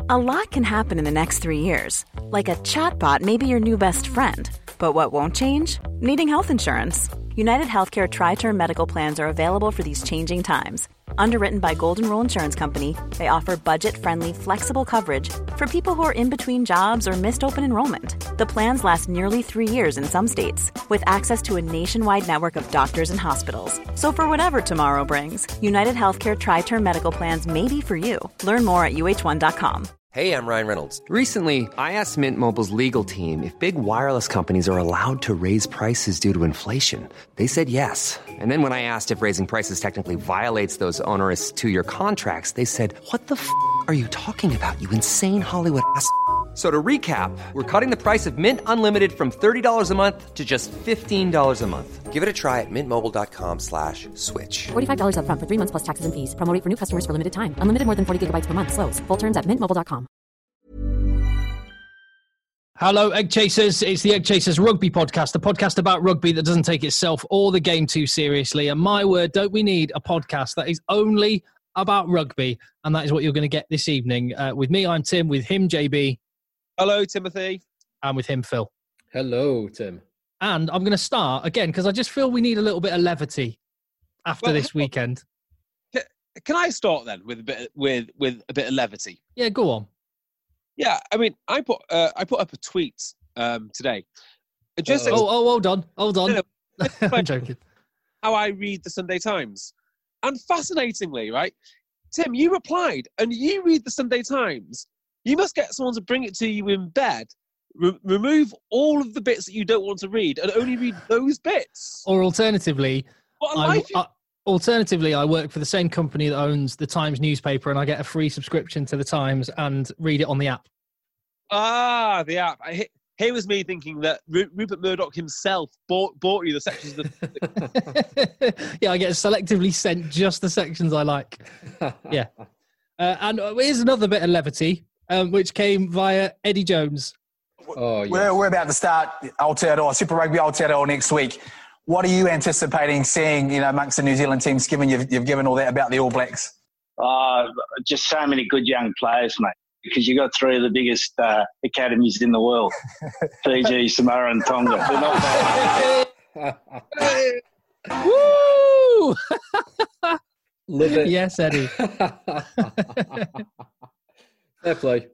A lot can happen in the next 3 years. Like a chatbot may be your new best friend. But what won't change? Needing health insurance. United Healthcare Tri-Term Medical Plans are available for these changing times. Underwritten by Golden Rule Insurance Company, they offer budget-friendly, flexible coverage for people who are in between jobs or missed open enrollment. The plans last nearly 3 years in some states, with access to a nationwide network of doctors and hospitals. So for whatever tomorrow brings, United Healthcare Tri-Term Medical Plans may be for you. Learn more at uh1.com. Hey, I'm Ryan Reynolds. Recently, I asked Mint Mobile's legal team if big wireless companies are allowed to raise prices due to inflation. They said yes. And then when I asked if raising prices technically violates those onerous 2-year contracts, they said, "What the f*** are you talking about, you insane Hollywood ass?" So to recap, we're cutting the price of Mint Unlimited from $30 a month to just $15 a month. Give it a try at mintmobile.com/switch. $45 up front for 3 months plus taxes and fees. Promo rate for new customers for limited time. Unlimited more than 40 gigabytes per month. Slows full terms at mintmobile.com. Hello, Egg Chasers. It's the Egg Chasers Rugby Podcast, a podcast about rugby that doesn't take itself or the game too seriously. And my word, don't we need a podcast that is only about rugby? And that is what you're going to get this evening. With me, I'm Tim. With him, JB. Hello, Timothy. And with him, Phil. Hello, Tim. And I'm going to start again because I just feel we need a little bit of levity after this weekend. Can I start then with a bit of levity? Yeah, go on. Yeah, I mean, I put up a tweet today. It just hold on. No, I'm joking. How I read the Sunday Times, and fascinatingly, right, Tim, you replied, and you read the Sunday Times. You must get someone to bring it to you in bed. Remove all of the bits that you don't want to read, and only read those bits. Or alternatively, What a life I work for the same company that owns the Times newspaper, and I get a free subscription to the Times and read it on the app. Ah, the app. Here was me thinking that Rupert Murdoch himself bought you the sections of the... Yeah, I get selectively sent just the sections I like. Yeah. And here's another bit of levity, which came via Eddie Jones. Oh, yes. We're about to start Aotearoa, Super Rugby Aotearoa next week. What are you anticipating seeing, amongst the New Zealand teams, given you've given all that about the All Blacks? Just so many good young players, mate, because you got three of the biggest academies in the world, Fiji, Samoa and Tonga. They're not bad. Woo! Love it. Yes, Eddie. Fair play.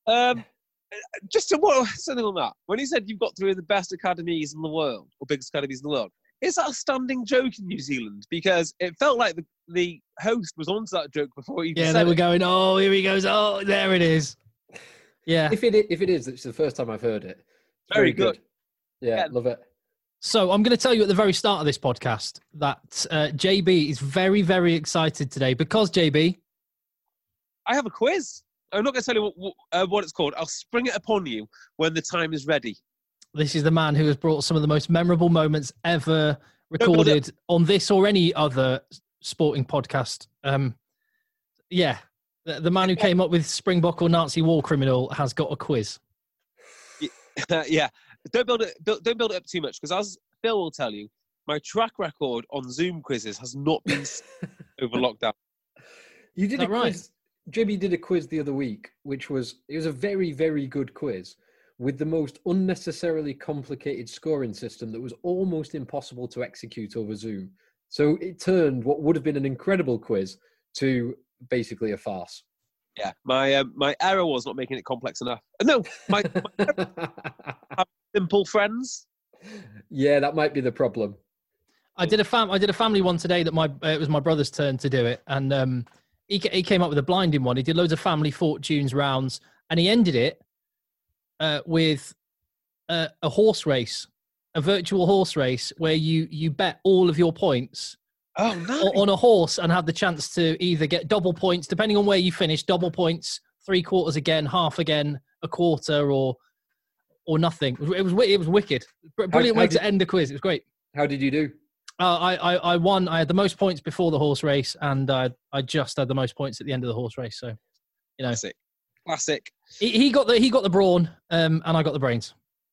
Just something on that. When he said you've got three of the best academies in the world, or biggest academies in the world, is that a standing joke in New Zealand? Because it felt like the host was onto that joke before he said they were it. going, oh, here he goes. Oh, there it is. Yeah. If it is, it's the first time I've heard it. Very good. Yeah, love it. So I'm going to tell you at the very start of this podcast that JB is very, very excited today because, JB... I have a quiz. I'm not going to tell you what it's called. I'll spring it upon you when the time is ready. This is the man who has brought some of the most memorable moments ever recorded on this or any other sporting podcast. The man who came up with Springbok or Nazi war criminal has got a quiz. Yeah. Don't build it up too much, because as Phil will tell you, my track record on Zoom quizzes has not been over lockdown. You did a quiz. Right? Jimmy did a quiz the other week, it was a very, very good quiz with the most unnecessarily complicated scoring system that was almost impossible to execute over Zoom. So it turned what would have been an incredible quiz to basically a farce. Yeah, my error was not making it complex enough. No, my have simple friends. Yeah, that might be the problem. I did a family one today that it was my brother's turn to do it, and he came up with a blinding one. He did loads of family fortunes rounds, and he ended it with a horse race, a virtual horse race where you bet all of your points on a horse and have the chance to either get double points, depending on where you finish, double points, 3/4 again, half again, a quarter, or nothing. It was wicked. Brilliant way to end the quiz. It was great. How did you do? I won. I had the most points before the horse race, and I just had the most points at the end of the horse race. So, Classic. He got the brawn, and I got the brains.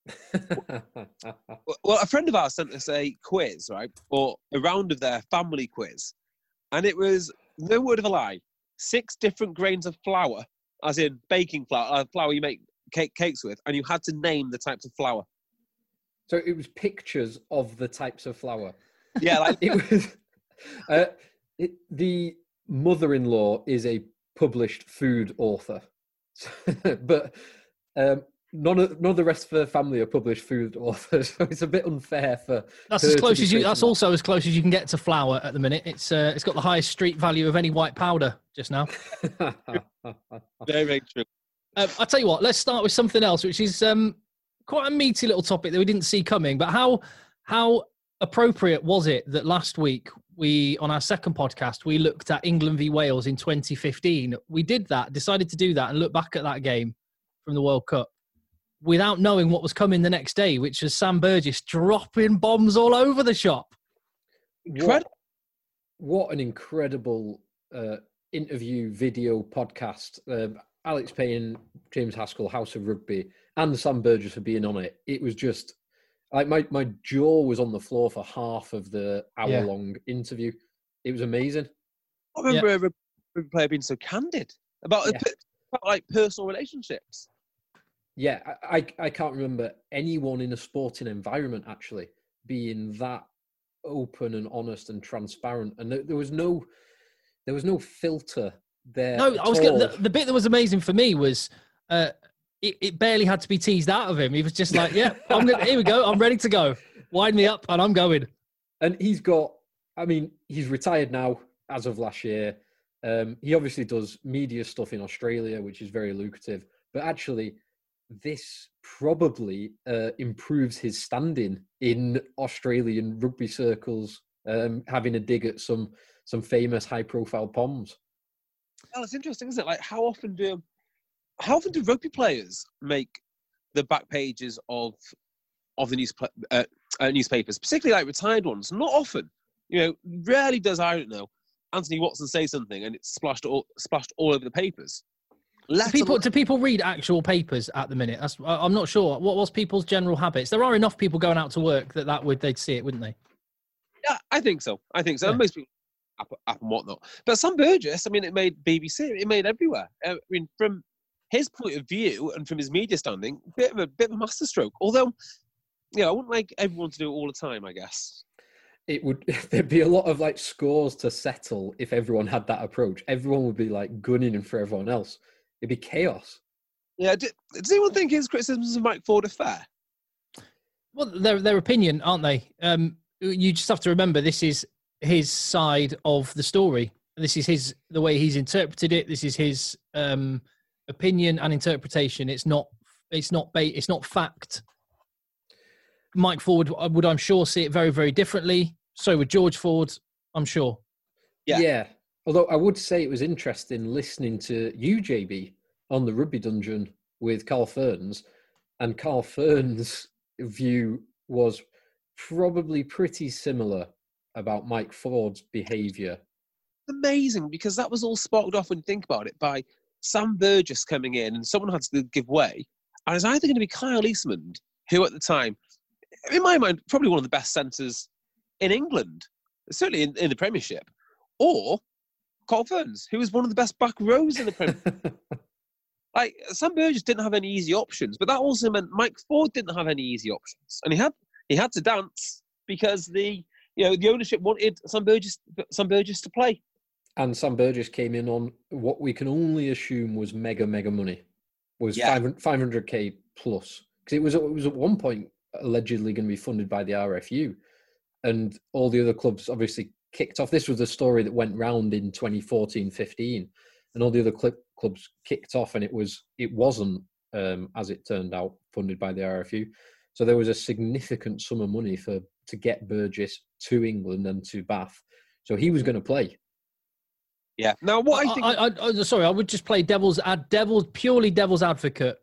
Well, a friend of ours sent us a quiz, right, or a round of their family quiz, and it was, no word of a lie, 6 different grains of flour as in baking flour, flour you make cakes with, and you had to name the types of flour. So it was pictures of the types of flour. Yeah, like It was. The mother-in-law is a published food author, but none of the rest of the family are published food authors. So it's a bit unfair for. That's as close as you. That's also as close as you can get to flour at the minute. It's got the highest street value of any white powder just now. very, very true. I'll tell you what. Let's start with something else, which is quite a meaty little topic that we didn't see coming. But how appropriate was it that last week on our second podcast, we looked at England v Wales in 2015. We decided to do that and look back at that game from the World Cup without knowing what was coming the next day, which was Sam Burgess dropping bombs all over the shop. What an incredible interview, video, podcast. Alex Payne, James Haskell, House of Rugby, and Sam Burgess for being on it. It was just... like my jaw was on the floor for half of the hour-long interview. It was amazing. I remember a rugby player being so candid about like personal relationships. Yeah, I can't remember anyone in a sporting environment actually being that open and honest and transparent. And there was no filter there. No, the bit that was amazing for me was. It barely had to be teased out of him. He was just like, yeah, here we go. I'm ready to go. Wind me up and I'm going. And he's retired now as of last year. He obviously does media stuff in Australia, which is very lucrative. But actually, this probably improves his standing in Australian rugby circles, having a dig at some famous high-profile Poms. Well, it's interesting, isn't it? Like, how often do rugby players make the back pages of the newspapers, particularly like retired ones? Not often. Rarely does, I don't know, Anthony Watson say something and it's splashed all over the papers. Do people read actual papers at the minute? I'm not sure. What was people's general habits? There are enough people going out to work they'd see it, wouldn't they? Yeah, I think so. Yeah. And most people app and whatnot. But Sam Burgess, it made BBC, it made everywhere. From his point of view and from his media standing, bit of a masterstroke. Although, I wouldn't like everyone to do it all the time, I guess. There'd be a lot of like scores to settle if everyone had that approach. Everyone would be like gunning for everyone else. It'd be chaos. Yeah. Does anyone think his criticisms of Mike Ford are fair? Well, they're their opinion, aren't they? You just have to remember this is his side of the story. This is the way he's interpreted it. This is his opinion and interpretation. It's not fact. Mike Ford would, I'm sure, see it very, very differently. So would George Ford, I'm sure. Yeah. Although I would say it was interesting listening to you, JB, on the Rugby Dungeon with Carl Fearns, and Carl Fearns' view was probably pretty similar about Mike Ford's behaviour. Amazing, because that was all sparked off when you think about it by Sam Burgess coming in, and someone had to give way. And it's either going to be Kyle Eastman, who at the time, in my mind, probably one of the best centres in England, certainly in the Premiership, or Carl Fearns, who was one of the best back rows in the Premiership. Like, Sam Burgess didn't have any easy options, but that also meant Mike Ford didn't have any easy options, and he had to dance because the ownership wanted Sam Burgess to play. And Sam Burgess came in on what we can only assume was mega money, was 500k plus, because it was at one point allegedly going to be funded by the RFU, and all the other clubs obviously kicked off. This was a story that went round in 2014-15, and all the other clubs kicked off, and it wasn't as it turned out funded by the RFU. So there was a significant sum of money to get Burgess to England and to Bath. So he was going to play. Yeah. Now, what I think... I would just play purely devil's advocate.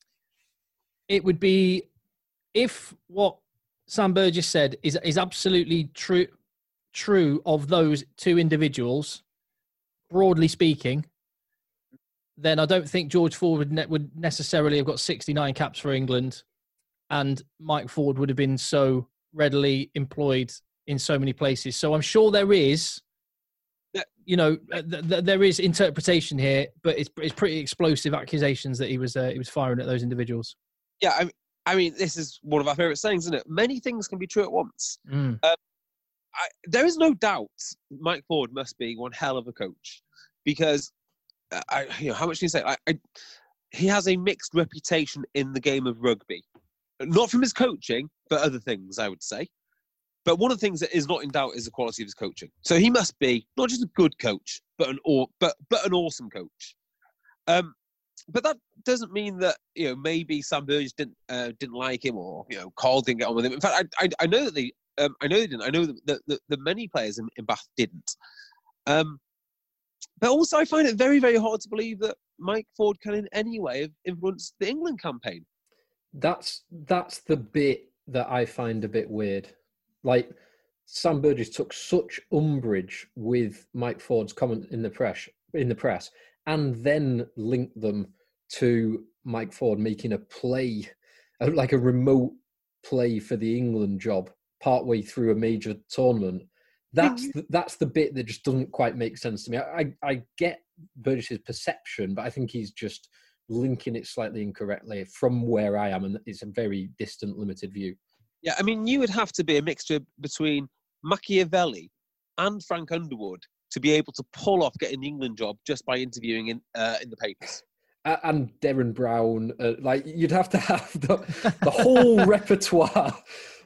It would be, if what Sam Burgess said is absolutely true of those two individuals, broadly speaking, then I don't think George Ford would necessarily have got 69 caps for England, and Mike Ford would have been so readily employed in so many places. So I'm sure there is there is interpretation here, but it's pretty explosive accusations that he was firing at those individuals. Yeah, I mean, this is one of our favourite sayings, isn't it? Many things can be true at once. There is no doubt Mike Ford must be one hell of a coach, because how much can you say? He has a mixed reputation in the game of rugby, not from his coaching, but other things, I would say. But one of the things that is not in doubt is the quality of his coaching. So he must be not just a good coach, but an awesome coach. But that doesn't mean that maybe Sam Burgess didn't like him, or Carl didn't get on with him. In fact, I know that they didn't. I know that many players in Bath didn't. But also, I find it very, very hard to believe that Mike Ford can in any way have influenced the England campaign. That's the bit that I find a bit weird. Like, Sam Burgess took such umbrage with Mike Ford's comment in the press, and then linked them to Mike Ford making a play, like a remote play for the England job partway through a major tournament. That's the bit that just doesn't quite make sense to me. I get Burgess's perception, but I think he's just linking it slightly incorrectly from where I am, and it's a very distant, limited view. Yeah, I mean, you would have to be a mixture between Machiavelli and Frank Underwood to be able to pull off getting the England job just by interviewing in the papers. And Darren Brown, you'd have to have the whole repertoire.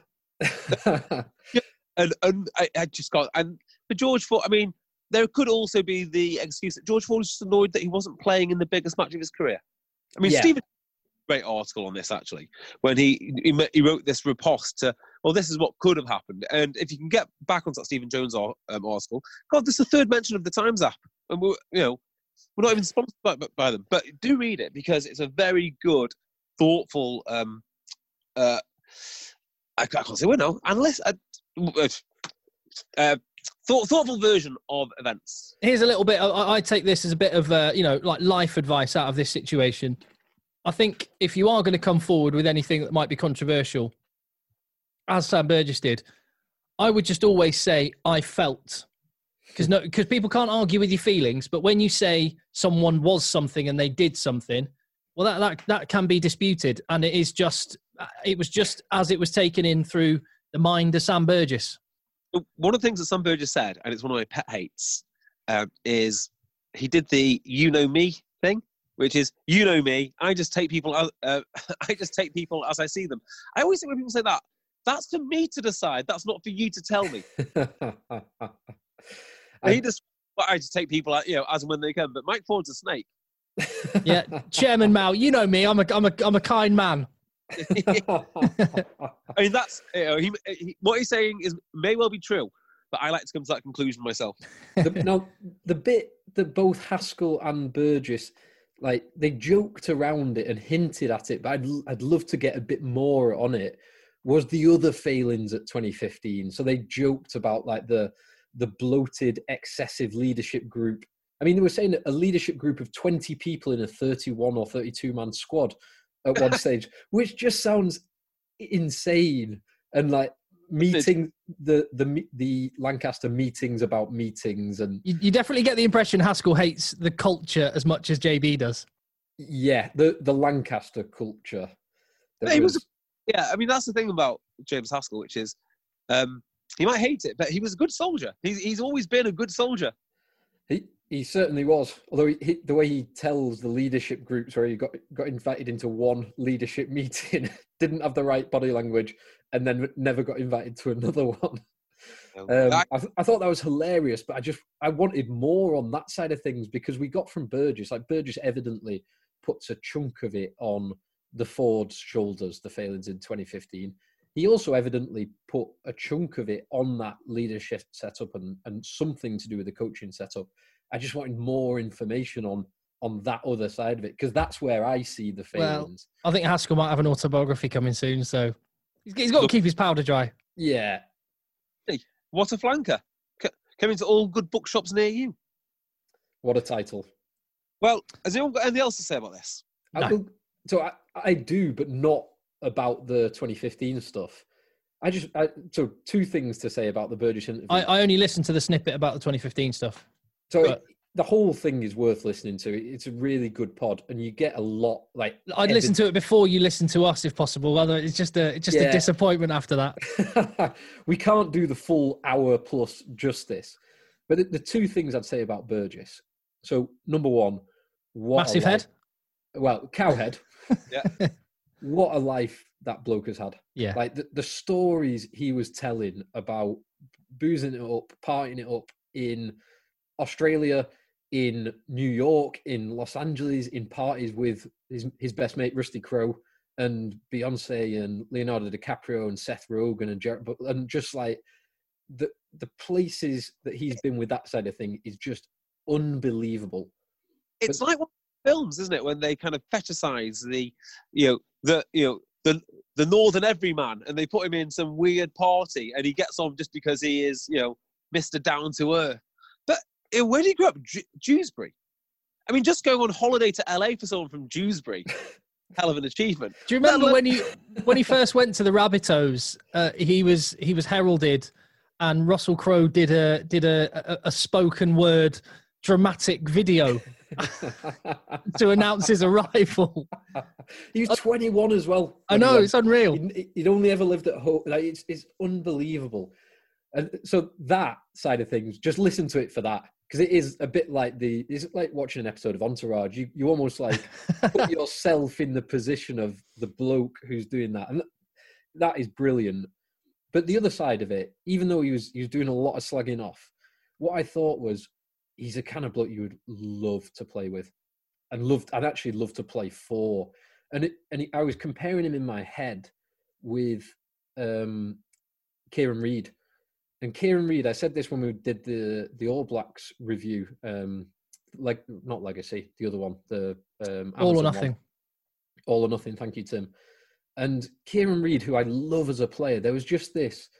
And I just got, and for George Ford, I mean, there could also be the excuse that George Ford was just annoyed that he wasn't playing in the biggest match of his career. I mean, Stephen, great article on this actually, when he wrote this riposte to, well, this is what could have happened. And if you can get back onto that Stephen Jones article, God, this is the third mention of the Times app, and we're not even sponsored by them, but do read it because it's a very good, thoughtful. I can't say what now. Analyst. Thoughtful version of events. Here's a little bit. I take this as a bit of like life advice out of this situation. I think if you are going to come forward with anything that might be controversial, as Sam Burgess did, I would just always say I felt, because people can't argue with your feelings. But when you say someone was something and they did something, well, that can be disputed, and it was just as it was taken in through the mind of Sam Burgess. One of the things that Sam Burgess said, and it's one of my pet hates, is he did the "you know me" thing, which is "you know me. I just take people as I see them." I always think when people say that, that's for me to decide. That's not for you to tell me. I just take people as and when they come. But Mike Ford's a snake. Yeah, Chairman Mao, you know me. I'm a kind man. I mean, that's what he's saying may well be true, but I like to come to that conclusion myself. The bit that both Haskell and Burgess, they joked around it and hinted at it, but I'd love to get a bit more on it, was the other failings at 2015. So they joked about the bloated, excessive leadership group. I mean, they were saying a leadership group of 20 people in a 31 or 32 man squad at one stage, which just sounds insane. And meeting the Lancaster meetings about meetings, and you definitely get the impression Haskell hates the culture as much as JB does. Yeah, the Lancaster culture. I mean, that's the thing about James Haskell, which is he might hate it, but he was a good soldier. He's always been a good soldier. He certainly was. Although the way he tells the leadership groups where he got invited into one leadership meeting, didn't have the right body language, and then never got invited to another one. I thought that was hilarious, but I wanted more on that side of things, because we got from Burgess. Burgess evidently puts a chunk of it on the Ford's shoulders, the failings in 2015. He also evidently put a chunk of it on that leadership setup and something to do with the coaching setup. I just wanted more information on that other side of it, because that's where I see the failings. Well, I think Haskell might have an autobiography coming soon, so he's got to keep his powder dry. Yeah. Hey, what a flanker. Coming to all good bookshops near you. What a title. Well, has anyone got anything else to say about this? No. I do, but not about the 2015 stuff. So two things to say about the Burgess interview. I only listened to the snippet about the 2015 stuff. So the whole thing is worth listening to. It's a really good pod, and you get a lot. Like I'd listen to it before you listen to us, if possible. Otherwise, it's just a disappointment after that. We can't do the full hour plus justice. But the two things I'd say about Burgess. So number one, massive head. Well, cowhead. Yeah. What a life that bloke has had. Yeah. Like the stories he was telling about boozing it up, partying it up in Australia, in New York, in Los Angeles, in parties with his best mate Rusty Crowe and Beyonce and Leonardo DiCaprio and Seth Rogen and Jared, and just like the places that he's been with that side of thing is just unbelievable. It's like one of the films, isn't it, when they kind of fetishize the northern everyman, and they put him in some weird party, and he gets on just because he is, Mr. Down to Earth. But where did he grow up? Dewsbury. I mean, just going on holiday to LA for someone from Dewsbury, hell of an achievement. Do you remember when he first went to the Rabbitohs? He was heralded, and Russell Crowe did a spoken word dramatic video to announce his arrival. He was 21 as well. I know, it's unreal. He'd only ever lived at home. Like, it's unbelievable. And so that side of things, just listen to it for that, because it is a bit like it's like watching an episode of Entourage. You almost like put yourself in the position of the bloke who's doing that, and that is brilliant. But the other side of it, even though he was doing a lot of slagging off, what I thought was, he's a kind of bloke you would love to play with, and I'd actually love to play for. I was comparing him in my head with Kieran Reid. And Kieran Reid, I said this when we did the All Blacks review, not Legacy, the other one, the All or Nothing. All or Nothing. Thank you, Tim. And Kieran Reid, who I love as a player, there was just this,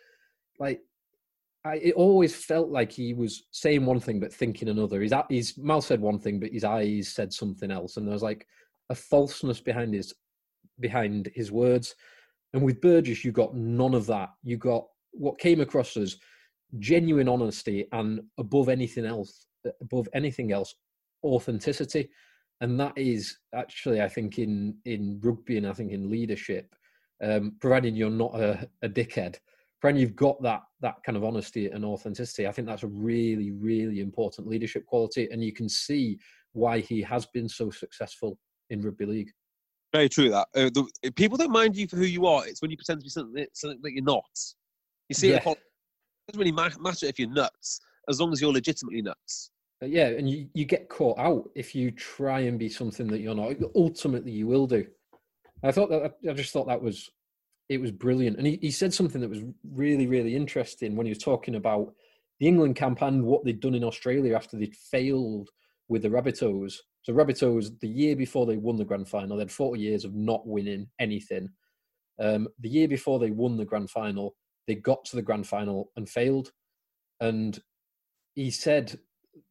it always felt like he was saying one thing but thinking another. His mouth said one thing, but his eyes said something else, and there was like a falseness behind his words. And with Burgess, you got none of that. You got what came across as genuine honesty, and above anything else, authenticity. And that is actually, I think, in rugby, and I think in leadership, providing you're not a dickhead, providing you've got that kind of honesty and authenticity, I think that's a really, really important leadership quality. And you can see why he has been so successful in rugby league. Very true, that. People don't mind you for who you are. It's when you pretend to be something that you're not. You see, it doesn't really matter if you're nuts, as long as you're legitimately nuts. Yeah, and you get caught out if you try and be something that you're not. Ultimately, you will do. I just thought it was brilliant. And he said something that was really, really interesting when he was talking about the England camp and what they'd done in Australia after they'd failed with the Rabbitohs. So Rabbitohs, the year before they won the grand final, they had 40 years of not winning anything. The year before they won the grand final, they got to the grand final and failed. And he said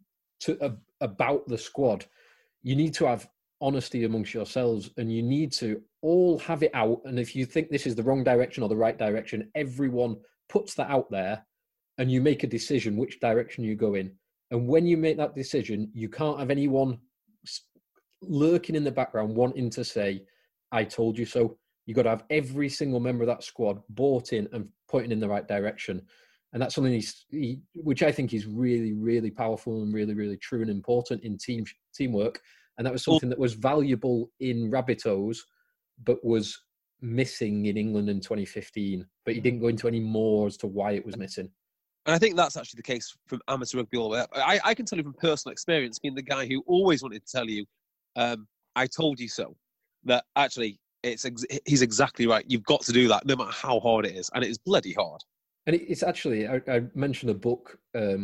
about the squad, you need to have honesty amongst yourselves, and you need to all have it out. And if you think this is the wrong direction or the right direction, everyone puts that out there, and you make a decision which direction you go in. And when you make that decision, you can't have anyone lurking in the background wanting to say, I told you so. You've got to have every single member of that squad bought in and pointing in the right direction. And that's something which I think is really, really powerful and really, really true and important in teamwork. And that was something that was valuable in Rabbitohs, but was missing in England in 2015. But he didn't go into any more as to why it was missing. And I think that's actually the case from amateur rugby all the way up. I can tell you from personal experience, being the guy who always wanted to tell you, I told you so, that actually he's exactly right. You've got to do that no matter how hard it is. And it is bloody hard. And it's actually, I mentioned a book,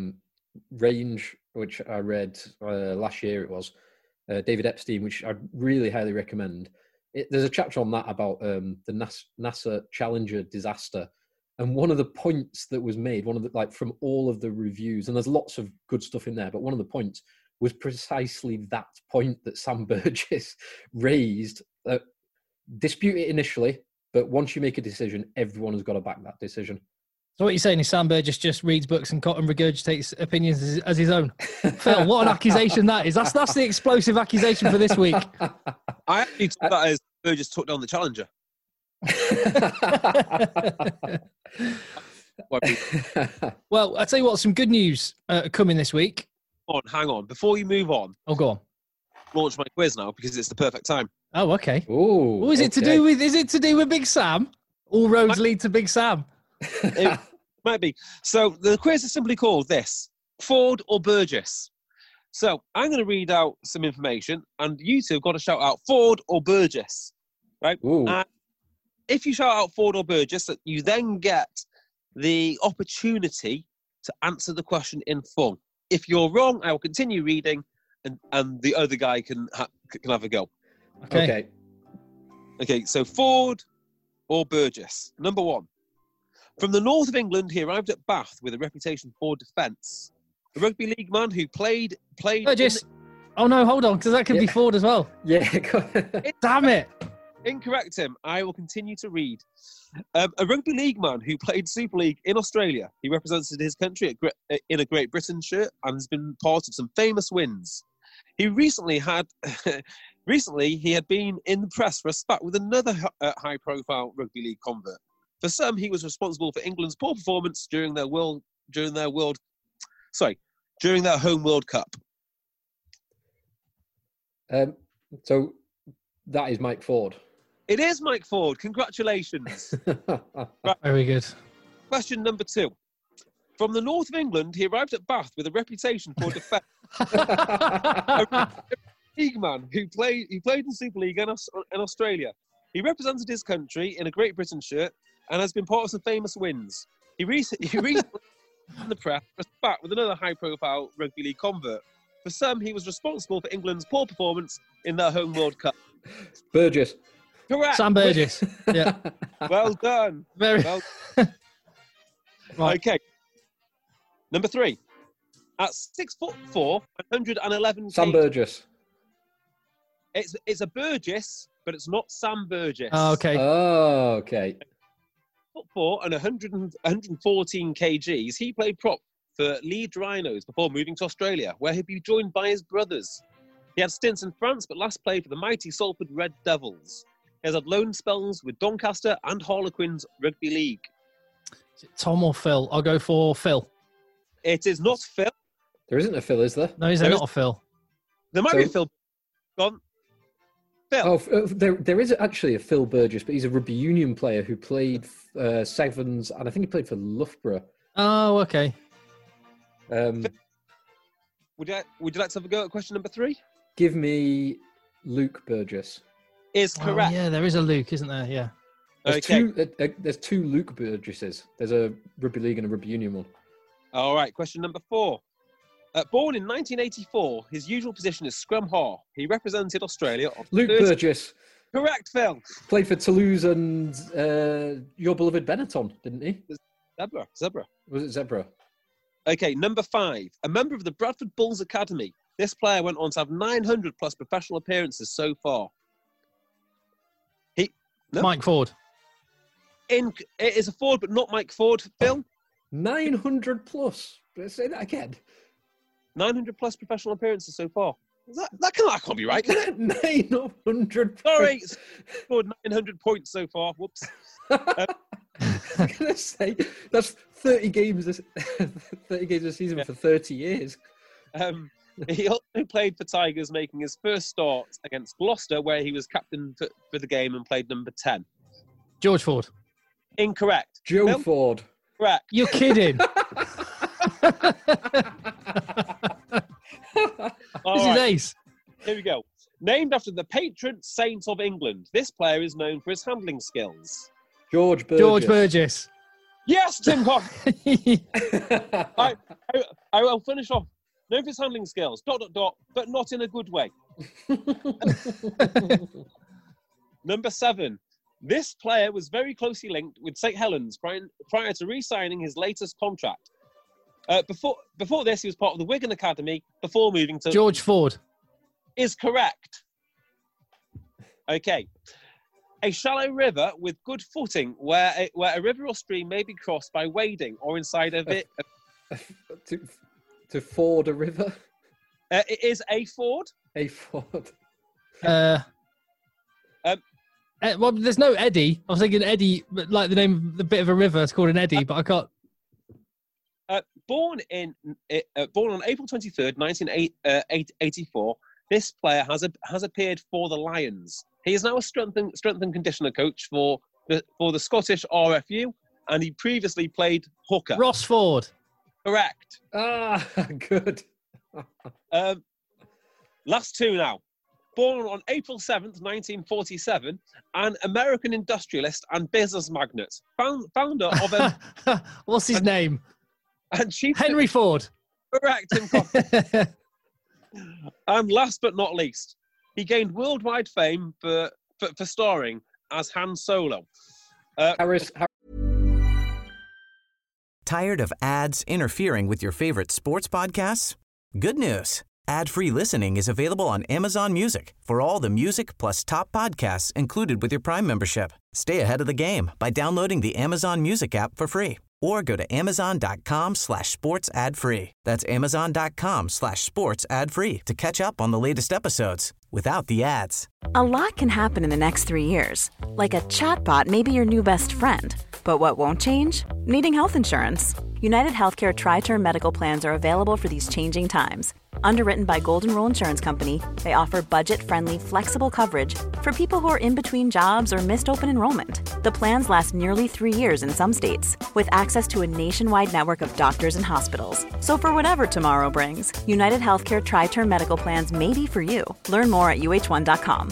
Range, which I read last year, it was, David Epstein, which I really highly recommend. There's a chapter on that about the NASA Challenger disaster. And one of the points that was made, from all of the reviews, and there's lots of good stuff in there, but one of the points was precisely that point that Sam Burgess raised. Dispute it initially, but once you make a decision, everyone has got to back that decision. So what you're saying is Sam Burgess just reads books and regurgitates opinions as his own. Phil, what an accusation that is. That's the explosive accusation for this week. I actually took that as Burgess took down the challenger. Well, I'll tell you what, some good news coming this week. Hang on. Before you move on. Oh, go on. Launch my quiz now because it's the perfect time. Oh, okay. Oh, is it to do with Big Sam? All roads lead to Big Sam. It might be. So the quiz is simply called this: Ford or Burgess. So I'm going to read out some information, and you two have got to shout out Ford or Burgess, right? And if you shout out Ford or Burgess, you then get the opportunity to answer the question in full. If you're wrong, I will continue reading, and the other guy can have a go. Okay. So Ford or Burgess. Number 1. From the north of England, he arrived at Bath with a reputation for defence. A rugby league man who played. Burgess. Oh no, hold on, because that could be Ford as well. Yeah. Damn it. Incorrect, Tim. I will continue to read. A rugby league man who played Super League in Australia. He represented his country in a Great Britain shirt and has been part of some famous wins. He recently had been in the press for a spat with another high-profile rugby league convert. For some, he was responsible for England's poor performance during their home World Cup. So that is Mike Ford. It is Mike Ford. Congratulations. Right. Very good. Question number 2. From the north of England, he arrived at Bath with a reputation for defence. A league man who played in Super League in Australia. He represented his country in a Great Britain shirt and has been part of some famous wins. He recently in the press for a spat with another high-profile rugby league convert. For some, he was responsible for England's poor performance in their home World Cup. Burgess. Correct. Sam Burgess. Yeah. Well done. Very well. Right. Okay. Number 3. At 6'4", 111 Sam kg. Burgess. It's a Burgess, but it's not Sam Burgess. Oh, okay. Oh, okay. 6'4" and 114 kgs. He played prop for Leeds Rhinos before moving to Australia, where he'd be joined by his brothers. He had stints in France, but last played for the mighty Salford Red Devils. He has had loan spells with Doncaster and Harlequins Rugby League. Is it Tom or Phil? I'll go for Phil. It is not Phil. There isn't a Phil, is there? No, is there not a Phil? There might be a Phil. Gone. Phil. Oh, there is actually a Phil Burgess, but he's a rugby union player who played Sevens, and I think he played for Loughborough. Oh, okay. Would you like to have a go at question number 3? Give me Luke Burgess. Is correct. Oh, yeah, there is a Luke, isn't there? Yeah. There's two Luke Burgesses. There's a rugby league and a rugby union one. All right, question number 4. Born in 1984, his usual position is scrum half. He represented Australia. Luke Burgess. Correct, Phil. Played for Toulouse and your beloved Benetton, didn't he? Zebra. Was it Zebra? Okay, number 5. A member of the Bradford Bulls Academy. This player went on to have 900 plus professional appearances so far. Mike Ford. It is a Ford, but not Mike Ford, Phil. 900 plus. Let's say that again. 900 plus professional appearances so far. That can't be right, can it? 900. Sorry, scored 900 points so far. Whoops. I was going to say, that's 30 games a season for 30 years. He also played for Tigers, making his first start against Gloucester, where he was captain for the game and played number 10. George Ford. Incorrect. Joe Phil? Ford. Correct. You're kidding. This is ace. Here we go. Named after the patron saint of England, this player is known for his handling skills. George Burgess. George Burgess. Yes, Tim Cock. I will finish off. Known for his handling skills, ... but not in a good way. Number 7. This player was very closely linked with St Helens prior to re-signing his latest contract. Before this, he was part of the Wigan Academy before moving to... George Ford. Is correct. Okay. A shallow river with good footing where a river or stream may be crossed by wading or inside of it. To ford a river? It is a ford. A ford. Well, there's no eddy. I was thinking eddy, but like the name of the bit of a river. It's called an eddy, but I can't. Born on April 23rd, 1984, this player has appeared for the Lions. He is now a strength and conditioner coach for the Scottish RFU, and he previously played hooker. Ross Ford. Correct. Good. Last two now. Born on April 7th, 1947, an American industrialist and business magnate, founder of What's his name? And chief Henry Ford. Correct, Tim Coffey. And last but not least, he gained worldwide fame for starring as Han Solo. Tired of ads interfering with your favorite sports podcasts? Good news. Ad-free listening is available on Amazon Music for all the music plus top podcasts included with your Prime membership. Stay ahead of the game by downloading the Amazon Music app for free or go to amazon.com/sports ad free. That's amazon.com/sports ad free to catch up on the latest episodes without the ads. A lot can happen in the next 3 years. Like a chatbot may be your new best friend. But what won't change? Needing health insurance. United Healthcare Tri-Term Medical Plans are available for these changing times. Underwritten by Golden Rule Insurance Company, they offer budget-friendly, flexible coverage for people who are in between jobs or missed open enrollment. The plans last nearly 3 years in some states, with access to a nationwide network of doctors and hospitals. So for whatever tomorrow brings, United Healthcare Tri-Term Medical Plans may be for you. Learn more at uh1.com.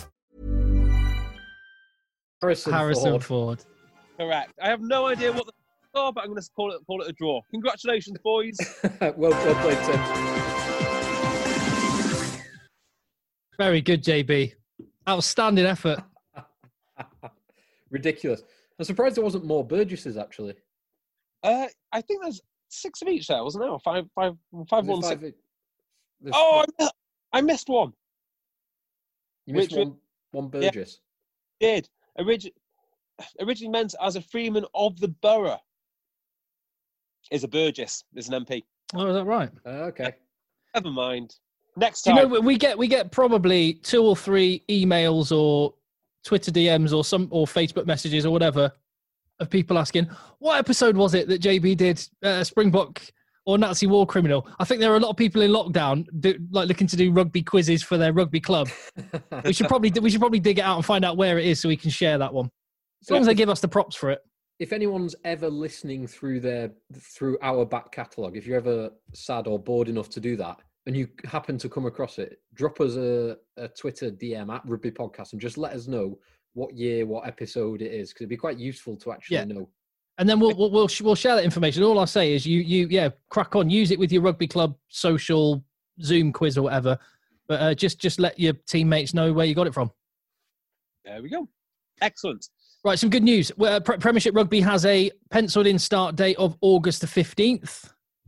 Harrison Ford. Correct. I have no idea what the are, but I'm going to call it a draw. Congratulations, boys. well played, Tim. Very good, JB. Outstanding effort. Ridiculous. I'm surprised there wasn't more Burgesses, actually. I think there's 6 of each there, wasn't there? Or five, 1, 6. I missed one. You missed one Burgess? Yeah, did. Originally meant as a freeman of the borough. Is a Burgess, is an MP. Oh, is that right? Okay. Never mind. Next time. Do you know, we get probably 2 or 3 emails or Twitter DMs or Facebook messages or whatever of people asking, what episode was it that JB did Springbok or Nazi war criminal? I think there are a lot of people in lockdown looking to do rugby quizzes for their rugby club. we should probably dig it out and find out where it is so we can share that one. As long as they give us the props for it. If anyone's ever listening through our back catalogue, if you're ever sad or bored enough to do that, and you happen to come across it, drop us a Twitter DM at Rugby Podcast and just let us know what year, what episode it is, because it'd be quite useful to actually know. And then we'll share that information. All I say is you crack on, use it with your rugby club social Zoom quiz or whatever, but just let your teammates know where you got it from. There we go. Excellent. Right, some good news. Premiership Rugby has a penciled-in start date of August the 15th.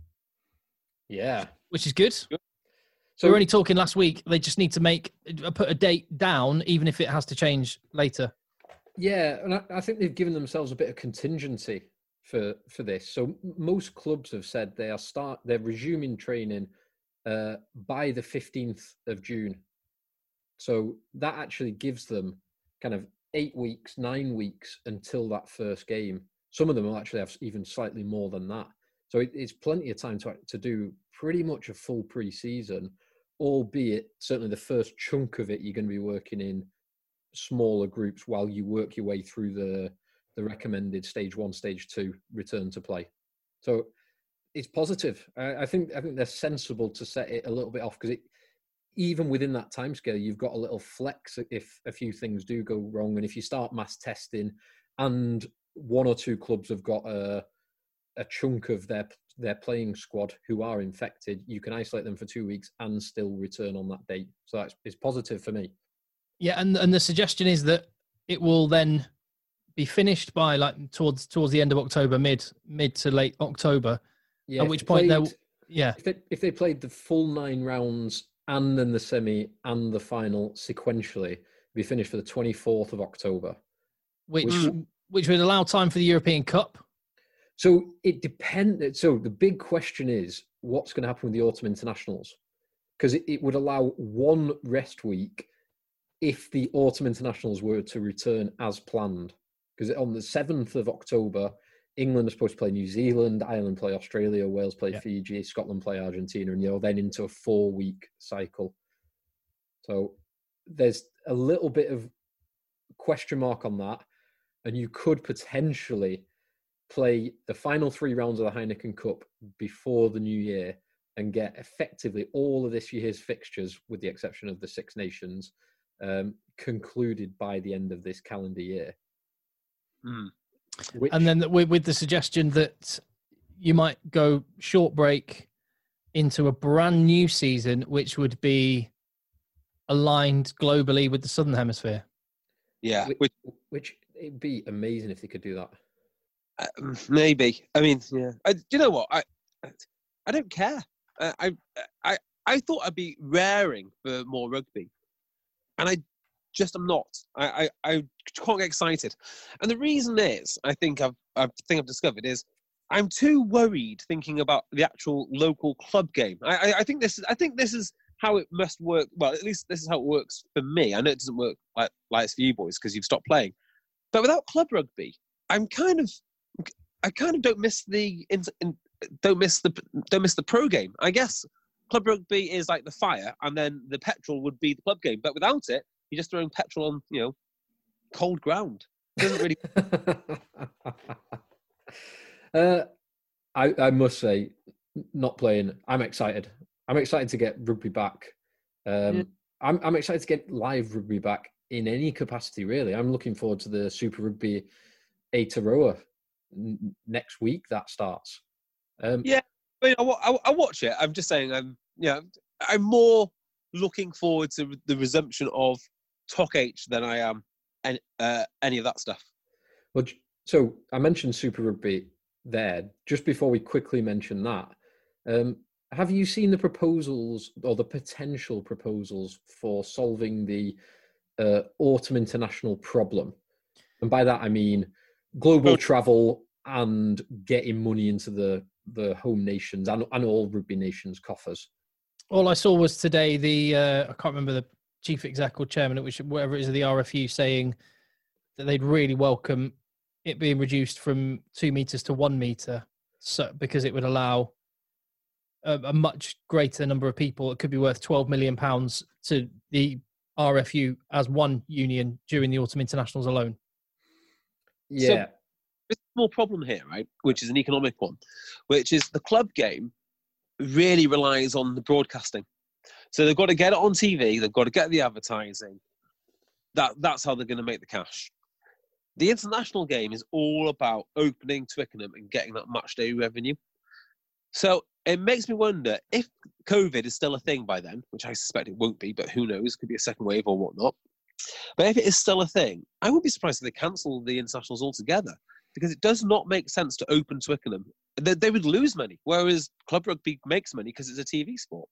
Yeah. Which is good. So we were only talking last week. They just need to put a date down, even if it has to change later. Yeah, and I think they've given themselves a bit of contingency for this. So most clubs have said they're resuming training by the 15th of June. So that actually gives them kind of 8 weeks, 9 weeks until that first game. Some of them will actually have even slightly more than that. So it's plenty of time to do pretty much a full pre-season, albeit certainly the first chunk of it, you're going to be working in smaller groups while you work your way through the recommended stage 1, stage 2 return to play. So it's positive. I think they're sensible to set it a little bit off, because even within that timescale, you've got a little flex if a few things do go wrong. And if you start mass testing and 1 or 2 clubs have got a chunk of their playing squad who are infected, you can isolate them for 2 weeks and still return on that date. So it's positive for me. Yeah, and the suggestion is that it will then be finished by towards the end of October, mid to late October. Yeah, at which point if they played the full 9 rounds and then the semi and the final sequentially, be finished for the 24th of October. which would allow time for the European Cup. So it depends. So the big question is, what's going to happen with the autumn internationals? Because it would allow one rest week if the autumn internationals were to return as planned. Because on the 7th of October, England are supposed to play New Zealand, Ireland play Australia, Wales play Fiji, Scotland play Argentina, and you're then into a 4-week cycle. So there's a little bit of question mark on that, and you could potentially play the final 3 rounds of the Heineken Cup before the new year and get effectively all of this year's fixtures, with the exception of the Six Nations, concluded by the end of this calendar year. And then with the suggestion that you might go short break into a brand new season, which would be aligned globally with the Southern Hemisphere. Yeah. Which it'd be amazing if they could do that. Maybe. I mean, yeah. You know what? I don't care. I thought I'd be raring for more rugby, and I just am not. I can't get excited, and the reason is I think I've discovered is I'm too worried thinking about the actual local club game. I think this is how it must work. Well, at least this is how it works for me. I know it doesn't work like it's for you boys because you've stopped playing, but without club rugby, I kind of don't miss the pro game. I guess club rugby is like the fire, and then the petrol would be the club game. But without it, you're just throwing petrol on, cold ground. It doesn't really. I must say, not playing. I'm excited. I'm excited to get rugby back. I'm excited to get live rugby back in any capacity. Really, I'm looking forward to the Super Rugby Aotearoa next week. That starts. I watch it. I'm just saying. I'm more looking forward to the resumption of Tok H than I am any of that stuff. Well, so I mentioned Super Rugby there. Just before we quickly mention that, have you seen the proposals or the potential proposals for solving the autumn international problem? And by that I mean global travel and getting money into the home nations and all rugby nations' coffers. All I saw was today I can't remember the chief exec or chairman, whatever it is of the RFU, saying that they'd really welcome it being reduced from 2 meters to 1 meter, so because it would allow a much greater number of people. It could be worth £12 million to the RFU as one union during the autumn internationals alone. Yeah. So, there's a small problem here, right? Which is an economic one, which is the club game really relies on the broadcasting. So they've got to get it on TV. They've got to get the advertising. That's how they're going to make the cash. The international game is all about opening Twickenham and getting that match day revenue. So it makes me wonder if COVID is still a thing by then, which I suspect it won't be, but who knows? It could be a second wave or whatnot. But if it is still a thing, I wouldn't be surprised if they cancel the internationals altogether, because it does not make sense to open Twickenham. They would lose money, whereas club rugby makes money because it's a TV sport.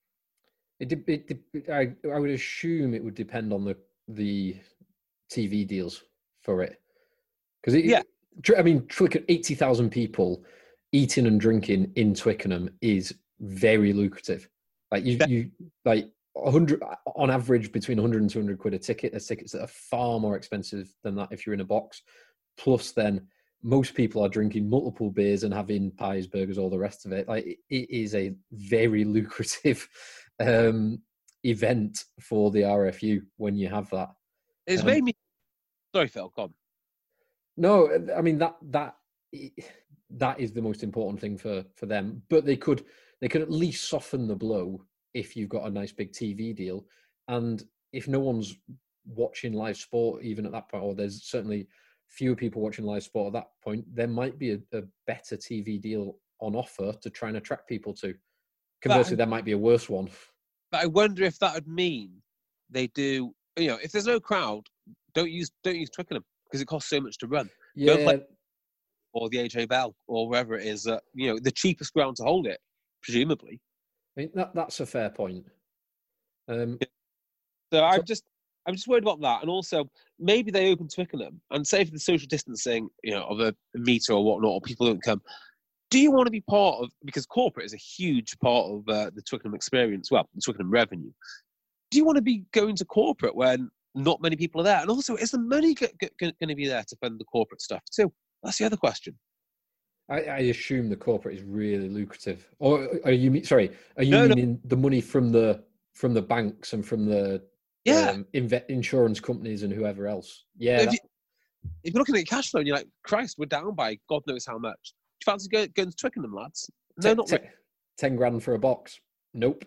I would assume it would depend on the TV deals for it. Because I mean, 80,000 people eating and drinking in Twickenham is very lucrative. Like you like 100 on average, between 100 and 200 quid a ticket. There's tickets that are far more expensive than that if you're in a box. Plus, then most people are drinking multiple beers and having pies, burgers, all the rest of it. Like it is a very lucrative event for the RFU when you have that. It's made me. Sorry, Phil. Go on. No, I mean that is the most important thing for them. But they could at least soften the blow if you've got a nice big TV deal, and if no one's watching live sport even at that point, or there's certainly fewer people watching live sport at that point, there might be a better TV deal on offer to try and attract people to. Conversely, there might be a worse one. But I wonder if that would mean they do. If there's no crowd, don't use Twickenham because it costs so much to run. Yeah. Go play or the AJ Bell or wherever it is. The cheapest ground to hold it, presumably. I mean that's a fair point. So I'm just worried about that. And also, maybe they open Twickenham and say for the social distancing, of a metre or whatnot, or people don't come. Do you want to be part of, because corporate is a huge part of the Twickenham experience, well, the Twickenham revenue. Do you want to be going to corporate when not many people are there? And also, is the money going to be there to fund the corporate stuff too? That's the other question. I assume the corporate is really lucrative. Or are you meaning the money from the banks and from the insurance companies and whoever else? Yeah. If you're looking at your cash flow and you're like, Christ, we're down by God knows how much. Do you fancy going to Twickenham, lads? No, not really. 10 grand for a box. Nope.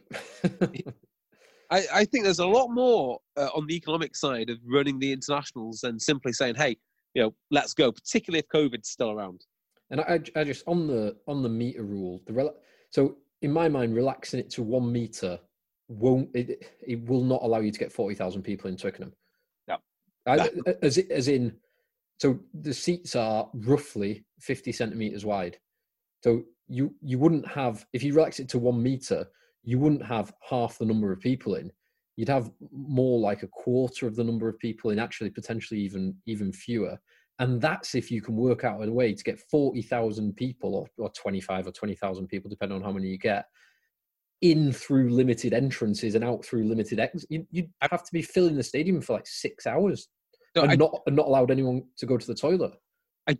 I think there's a lot more on the economic side of running the internationals than simply saying, hey, let's go, particularly if COVID's still around. And I just, on the metre rule, so in my mind, relaxing it to 1 metre it will not allow you to get 40,000 people in Twickenham. Yeah. As in, so the seats are roughly 50 centimetres wide. So you wouldn't have, if you relax it to 1 metre, you wouldn't have half the number of people in. You'd have more like a quarter of the number of people in, actually potentially even fewer. And that's if you can work out a way to get 40,000 people or 25 or 20,000 people, depending on how many you get, in through limited entrances and out through limited exits. You'd have to be filling the stadium for like 6 hours and not allowed anyone to go to the toilet. I'm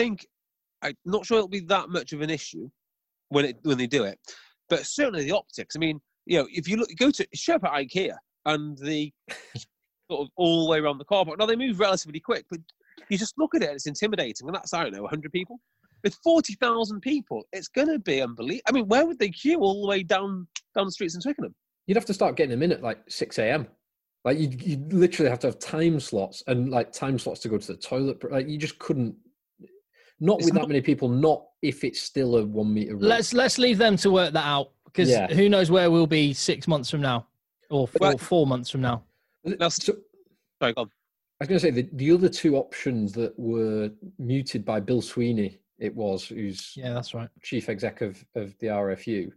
not sure it'll be that much of an issue when they do it, but certainly the optics. I mean, if you go to show up at IKEA and the sort of all the way around the car park. Now they move relatively quick, but you just look at it and it's intimidating. And that's, 100 people. With 40,000 people, it's going to be unbelievable. I mean, where would they queue all the way down the streets in Twickenham? You'd have to start getting them in at like 6 a.m. Like you literally have to have time slots and like time slots to go to the toilet. Like you just couldn't. Not with that many people. Not if it's still a 1 metre rule. Let's leave them to work that out, because who knows where we'll be 6 months from now, or 4 months from now. Sorry, go on. I was going to say the other two options that were mooted by Bill Sweeney, who's that's right, chief exec of the RFU.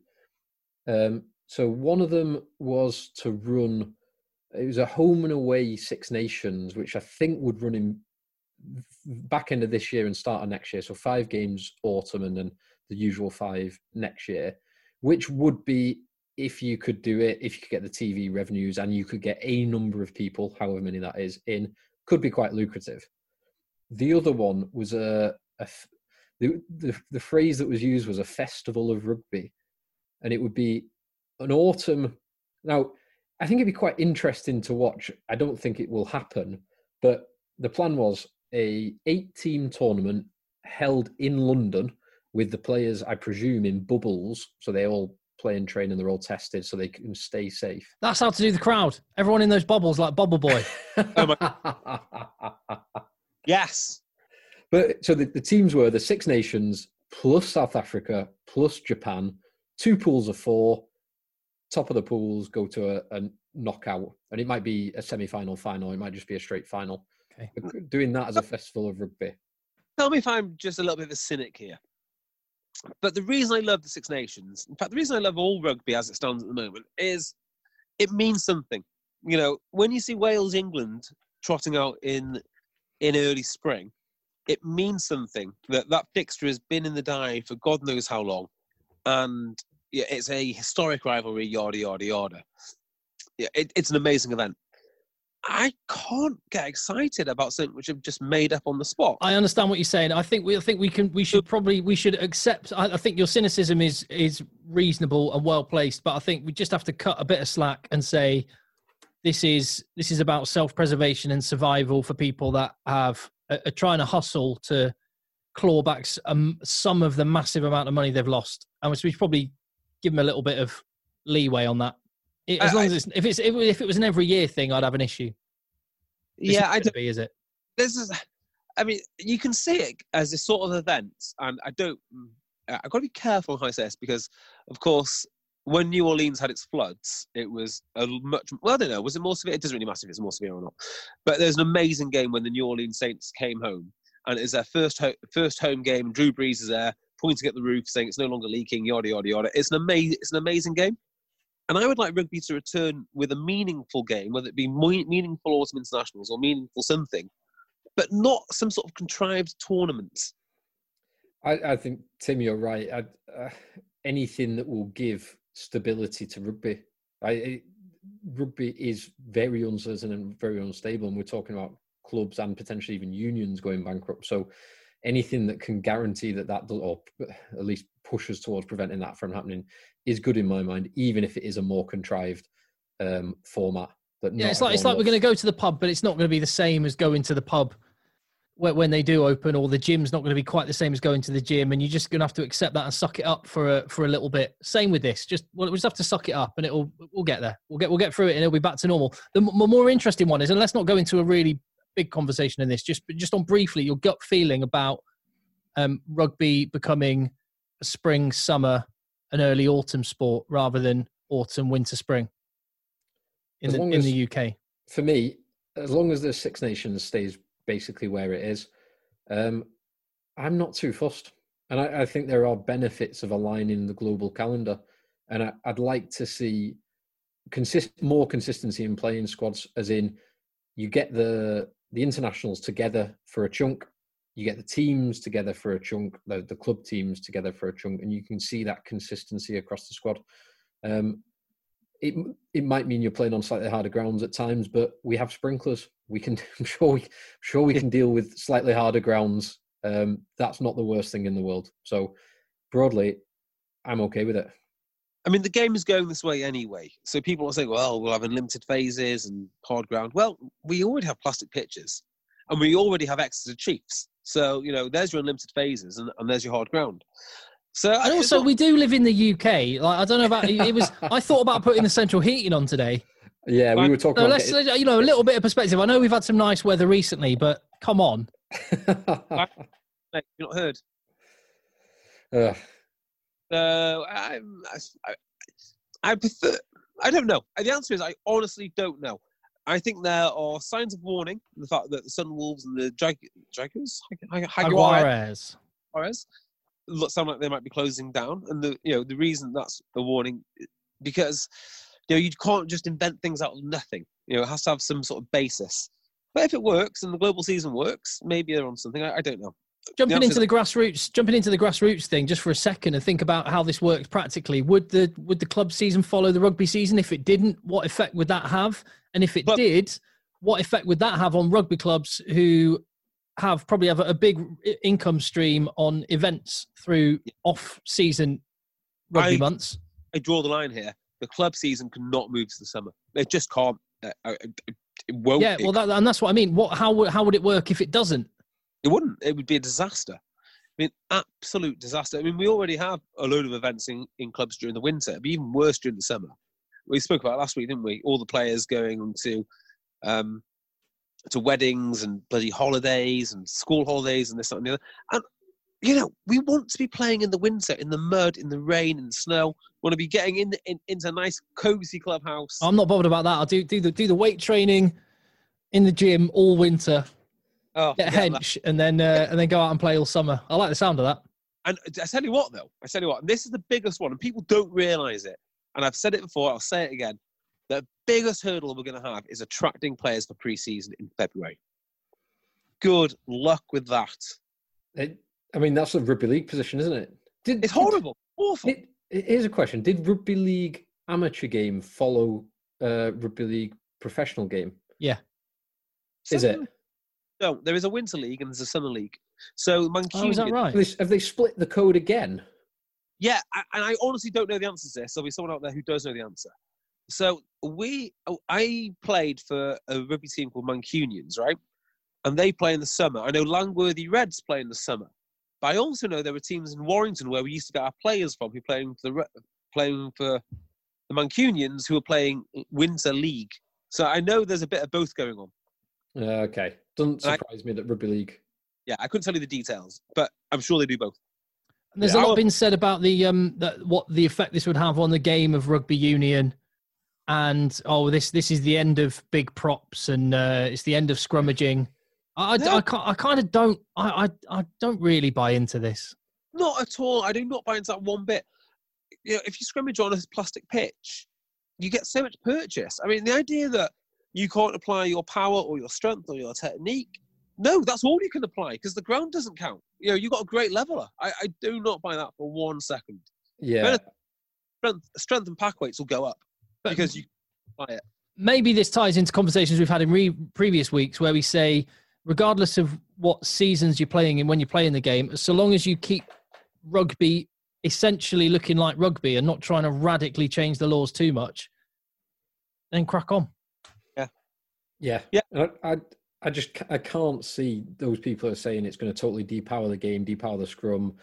So one of them was to run. It was a home and away Six Nations, which I think would run in back end of this year and start of next year. So 5 games autumn and then the usual 5 next year, which would be, if you could do it, if you could get the TV revenues and you could get a number of people, however many that is, in, could be quite lucrative. The other one was the phrase that was used was a festival of rugby, and it would be an autumn. Now, I think it'd be quite interesting to watch. I don't think it will happen, but the plan was a 8-team tournament held in London with the players, I presume, in bubbles, so they all play and train and they're all tested so they can stay safe. That's how to do the crowd. Everyone in those bubbles like Bubble Boy. Yes. But so the teams were the Six Nations plus South Africa plus Japan, 2 pools of 4. Top of the pools go to a knockout, and it might be a semi-final, final. It might just be a straight final. Okay. But doing that as a festival of rugby. Tell me if I'm just a little bit of a cynic here. But the reason I love the Six Nations, in fact, the reason I love all rugby as it stands at the moment, is it means something. When you see Wales, England trotting out in early spring, it means something. That fixture has been in the diary for God knows how long. And it's a historic rivalry, yada, yada, yada. It's an amazing event. I can't get excited about something which I've just made up on the spot. I understand what you're saying. I think we should accept. I think your cynicism is reasonable and well placed, but I think we just have to cut a bit of slack and say this is about self-preservation and survival for people that are trying to hustle to claw back some of the massive amount of money they've lost, and we should probably give them a little bit of leeway on that. As long as if it was an every year thing, I'd have an issue. I don't. Is it? I mean, you can see it as a sort of event, and I've got to be careful how I say this, because, of course, when New Orleans had its floods, it was I don't know, was it more severe? It doesn't really matter if it's more severe or not. But there's an amazing game when the New Orleans Saints came home, and it's their first home game. Drew Brees is there, pointing at the roof, saying it's no longer leaking, yada yada yada. It's an amazing game. And I would like rugby to return with a meaningful game, whether it be meaningful autumn internationals or meaningful something, but not some sort of contrived tournament. I think, Tim, you're right. Anything that will give stability to rugby. Rugby is very uncertain and very unstable, and we're talking about clubs and potentially even unions going bankrupt. So anything that can guarantee that or at least pushes towards preventing that from happening is good in my mind, even if it is a more contrived format. It's like we're going to go to the pub, but it's not going to be the same as going to the pub when they do open, or the gym's not going to be quite the same as going to the gym, and you're just going to have to accept that and suck it up for a little bit. Same with this. We'll just have to suck it up, and we'll get there. We'll get through it, and it'll be back to normal. The more interesting one is, and let's not go into a really big conversation in this, just on briefly your gut feeling about rugby becoming a spring, summer, and early autumn sport rather than autumn, winter, spring in the UK. For me, as long as the Six Nations stays basically where it is, I'm not too fussed. And I think there are benefits of aligning the global calendar. And I'd like to see more consistency in playing squads, as in you get the internationals together for a chunk, you get the teams together for a chunk, the club teams together for a chunk, and you can see that consistency across the squad. It might mean you're playing on slightly harder grounds at times, but we have sprinklers. I'm sure we can deal with slightly harder grounds. That's not the worst thing in the world. So broadly, I'm okay with it. I mean, the game is going this way anyway. So people are saying, well, we'll have unlimited phases and hard ground. Well, we already have plastic pitches, and we already have Exeter Chiefs. So, there's your unlimited phases, and there's your hard ground. So, and also, we do live in the UK. Like, I don't know about it. I thought about putting the central heating on today. Yeah, we were talking. Let's a little bit of perspective. I know we've had some nice weather recently, but come on. You've not heard. So I prefer. I don't know. The answer is I honestly don't know. I think there are signs of warning. The fact that the Sunwolves and the Jaguars sound like they might be closing down, and the reason that's a warning, because you can't just invent things out of nothing. It has to have some sort of basis. But if it works and the global season works, maybe they're on something. I don't know. Jumping into the grassroots thing just for a second and think about how this works practically. Would the club season follow the rugby season? If it didn't, what effect would that have? And if it did, what effect would that have on rugby clubs who probably have a big income stream on events through off-season rugby months? I draw the line here. The club season cannot move to the summer. It just can't. It won't. Yeah, and that's what I mean. How would it work if it doesn't? It wouldn't. It would be a disaster. I mean, absolute disaster. I mean, we already have a load of events in clubs during the winter. It'd be even worse during the summer. We spoke about it last week, didn't we? All the players going to weddings and bloody holidays and school holidays and this, that, and the other. And, we want to be playing in the winter, in the mud, in the rain, in the snow. We want to be getting into a nice, cosy clubhouse. I'm not bothered about that. I'll do the weight training in the gym all winter. Oh, get a hench and then go out and play all summer. I like the sound of that. And I tell you what, and this is the biggest one, and people don't realise it. And I've said it before, I'll say it again. The biggest hurdle we're going to have is attracting players for pre-season in February. Good luck with that. That's a rugby league position, isn't it? It's horrible. Awful. Here's a question. Did rugby league amateur game follow rugby league professional game? Yeah. Is it? No, there is a winter league and there's a summer league. So Mancunian, is that right? Have they split the code again? Yeah, and I honestly don't know the answer to this. There'll be someone out there who does know the answer. So I played for a rugby team called Mancunians, right? And they play in the summer. I know Langworthy Reds play in the summer. But I also know there were teams in Warrington where we used to get our players from who were playing for the Mancunians who were playing winter league. So I know there's a bit of both going on. Okay. Doesn't surprise me that rugby league. Yeah, I couldn't tell you the details, but I'm sure they do both. And there's a lot been said about what the effect this would have on the game of rugby union, and this is the end of big props and it's the end of scrummaging. I don't really buy into this. Not at all. I do not buy into that one bit. If you scrimmage on a plastic pitch, you get so much purchase. I mean, the idea that you can't apply your power or your strength or your technique, no, that's all you can apply because the ground doesn't count. You know, you've got a great leveler. I do not buy that for 1 second. Yeah. Strength and pack weights will go up because you buy it. Maybe this ties into conversations we've had in previous weeks where we say, regardless of what seasons you're playing in when you're playing the game, so long as you keep rugby essentially looking like rugby and not trying to radically change the laws too much, then crack on. Yeah. I can't see those people who are saying it's going to totally depower the game, depower the scrum,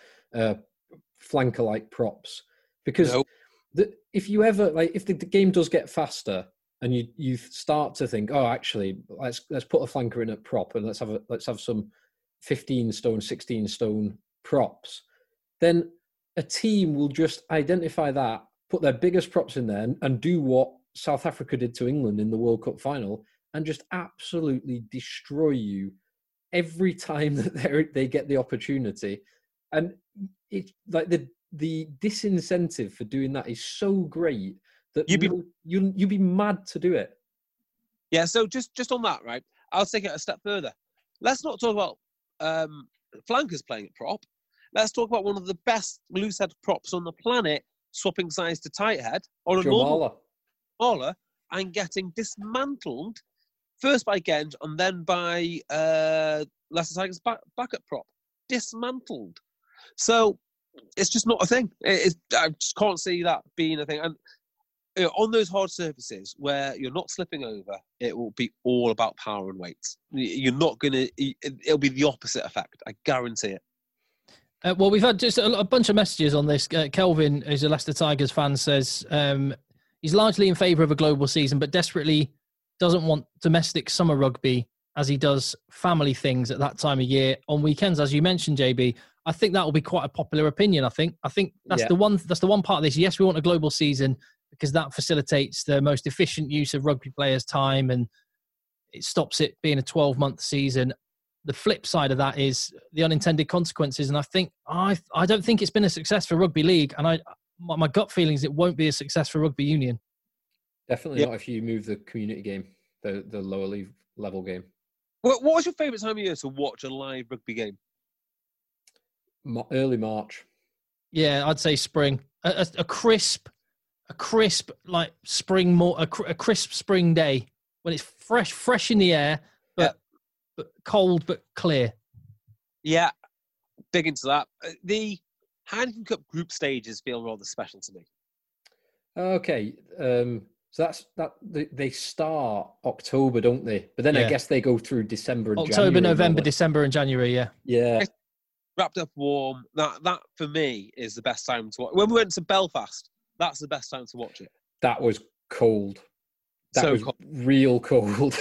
flanker-like props. Because if you ever, like, if the game does get faster and you start to think, oh, actually, let's put a flanker in at prop and let's have some 15 stone, 16 stone props, then a team will just identify that, put their biggest props in there and do what South Africa did to England in the World Cup final and just absolutely destroy you every time that they get the opportunity. And it's like the disincentive for doing that is so great that you'd be mad to do it. Yeah, so just on that, right, I'll take it a step further. Let's not talk about flankers playing at prop. Let's talk about one of the best loosehead props on the planet, swapping size to tight head on a normal Mauler and getting dismantled first by Genge and then by Leicester Tigers backup prop. Dismantled. So it's just not a thing. I just can't see that being a thing. And you know, on those hard surfaces where you're not slipping over, it will be all about power and weights. You're not going to... It'll be the opposite effect. I guarantee it. Well, we've had just a bunch of messages on this. Kelvin, who's a Leicester Tigers fan, says he's largely in favour of a global season, but desperately doesn't want domestic summer rugby as he does family things at that time of year on weekends. As you mentioned, JB, I think that will be quite a popular opinion. I think that's the one part of this. Yes, we want a global season because that facilitates the most efficient use of rugby players' time and it stops it being a 12-month season. The flip side of that is the unintended consequences. And I think I don't think it's been a success for rugby league. And my gut feeling is it won't be a success for rugby union. Definitely not if you move the community game, the lower level game. What was your favourite time of year to watch a live rugby game? Early March. Yeah, I'd say spring. A crisp like spring, a crisp spring day when it's fresh in the air, but cold but clear. Yeah, big into that. The Heineken Cup group stages feel rather special to me. Okay, so that's that. They start October, don't they? But then I guess they go through December and October, January, November, December, and January. Yeah. Wrapped up warm. That for me is the best time to watch. When we went to Belfast, that's the best time to watch it. That was cold. That was cold. Real cold.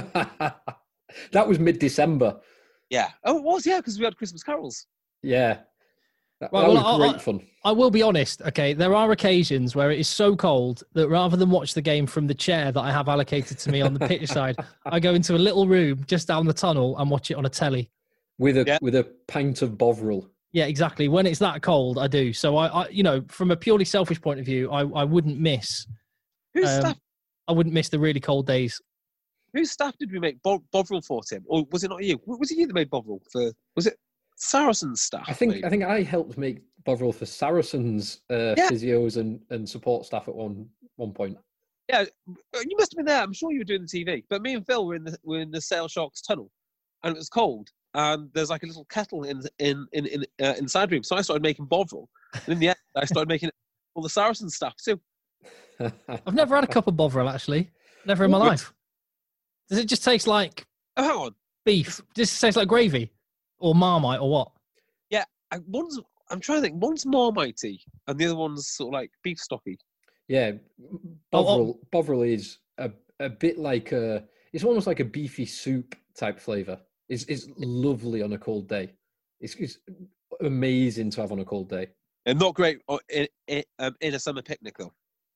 That was mid-December. Yeah. Oh, it was, because we had Christmas carols. Yeah. That was great fun. I will be honest, okay, there are occasions where it is so cold that rather than watch the game from the chair that I have allocated to me on the pitch side, I go into a little room just down the tunnel and watch it on a telly. With a pint of Bovril. Yeah, exactly. When it's that cold, I do. So I from a purely selfish point of view, I wouldn't miss. Whose staff? I wouldn't miss the really cold days. Whose staff did we make Bovril for, Tim? Or was it not you? Was it you that made Bovril for? Was it Saracen's staff? I think I helped make Bovril for Saracen's physios and support staff at one point. Yeah, you must have been there. I'm sure you were doing the TV. But me and Phil were in the Sail Sharks tunnel, and it was cold. And there's like a little kettle in the side room. So I started making Bovril. And in the end, I started making all the Saracen stuff too. I've never had a cup of Bovril, actually. Never in my life. Does it just taste like hang on. Beef? Does it taste like gravy? Or Marmite or what? Yeah, I'm trying to think. One's Marmite and the other one's sort of like beef stocky. Yeah, Bovril is a bit like it's almost like a beefy soup type flavour. It's lovely on a cold day. It's amazing to have on a cold day. And not great in a summer picnic, though.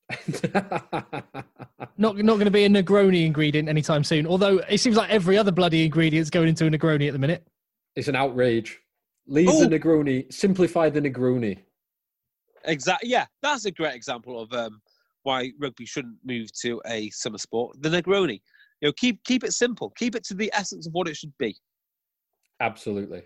Not going to be a Negroni ingredient anytime soon. Although it seems like every other bloody ingredient's going into a Negroni at the minute. It's an outrage. Leave the Negroni. Simplify the Negroni. Exactly. Yeah, that's a great example of why rugby shouldn't move to a summer sport. The Negroni. Keep it simple. Keep it to the essence of what it should be. Absolutely.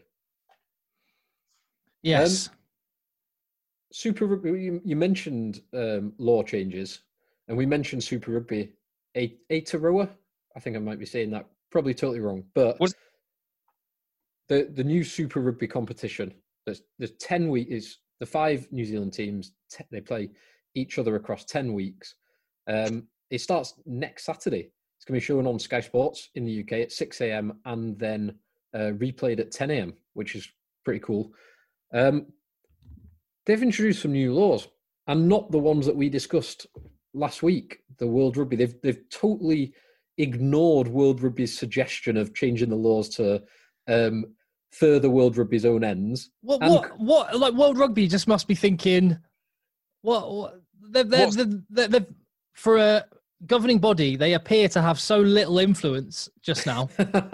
Yes. Super Rugby, you mentioned law changes, and we mentioned Super Rugby Aotearoa. I think I might be saying that probably totally wrong, but the new Super Rugby competition, there's 10 weeks, is the 5 New Zealand teams, they play each other across 10 weeks. It starts next Saturday. It's going to be shown on Sky Sports in the UK at 6 a.m. and then replayed at 10 a.m., which is pretty cool. They've introduced some new laws, and not the ones that we discussed last week, the World Rugby. They've totally ignored World Rugby's suggestion of changing the laws to further World Rugby's own ends. What? Like World Rugby just must be thinking, what? They've for a governing body, they appear to have so little influence just now.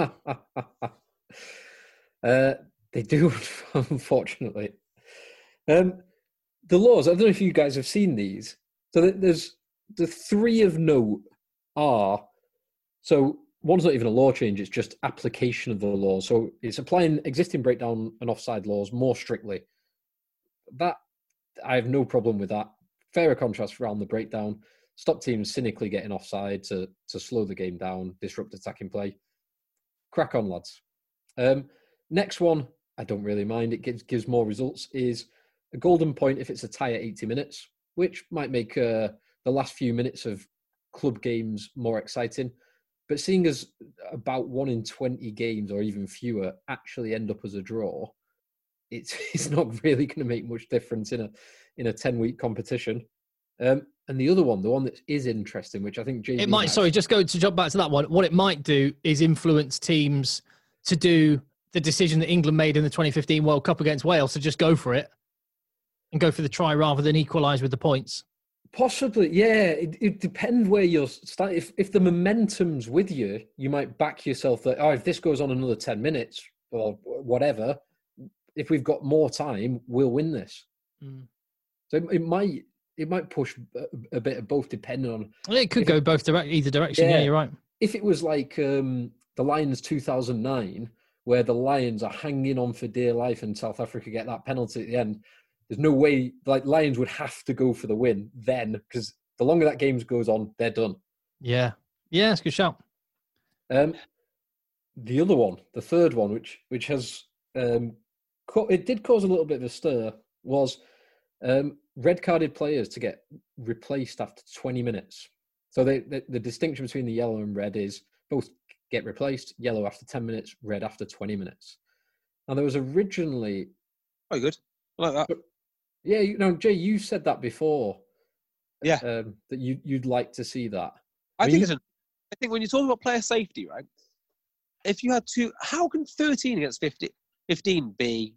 They do, unfortunately. The laws, I don't know if you guys have seen these. So there's the 3 of note are, so one's not even a law change, it's just application of the law. So it's applying existing breakdown and offside laws more strictly. That, I have no problem with that. Fairer contrast around the breakdown. Stop teams cynically getting offside to slow the game down, disrupt attacking play. Crack on, lads. Next one, I don't really mind. It gives more results, is a golden point if it's a tie at 80 minutes, which might make the last few minutes of club games more exciting. But seeing as about 1 in 20 games or even fewer actually end up as a draw, it's not really going to make much difference in a 10-week competition. And the other one, the one that is interesting, which I think JB it might. Sorry, just to jump back to that one. What it might do is influence teams to do the decision that England made in the 2015 World Cup against Wales, to just go for it and go for the try rather than equalise with the points. Possibly, yeah. It depends where you're starting. If the momentum's with you, you might back yourself that, if this goes on another 10 minutes or whatever, if we've got more time, we'll win this. Mm. So it might push a bit of both, depending on. Well, it could go either direction. Yeah, you're right. If it was like the Lions 2009, where the Lions are hanging on for dear life and South Africa get that penalty at the end, there's no way, like, Lions would have to go for the win then, because the longer that game goes on, they're done. Yeah. Yeah, that's a good shout. The other one, the third one, which has it did cause a little bit of a stir, was red-carded players to get replaced after 20 minutes. So the distinction between the yellow and red is both get replaced, yellow after 10 minutes, red after 20 minutes. Now, there was originally... Oh, good. I like that. Yeah, Jay, you said that before. Yeah. That you'd like to see that. I think when you're talking about player safety, right? If you had to... How can 13 against 15 be...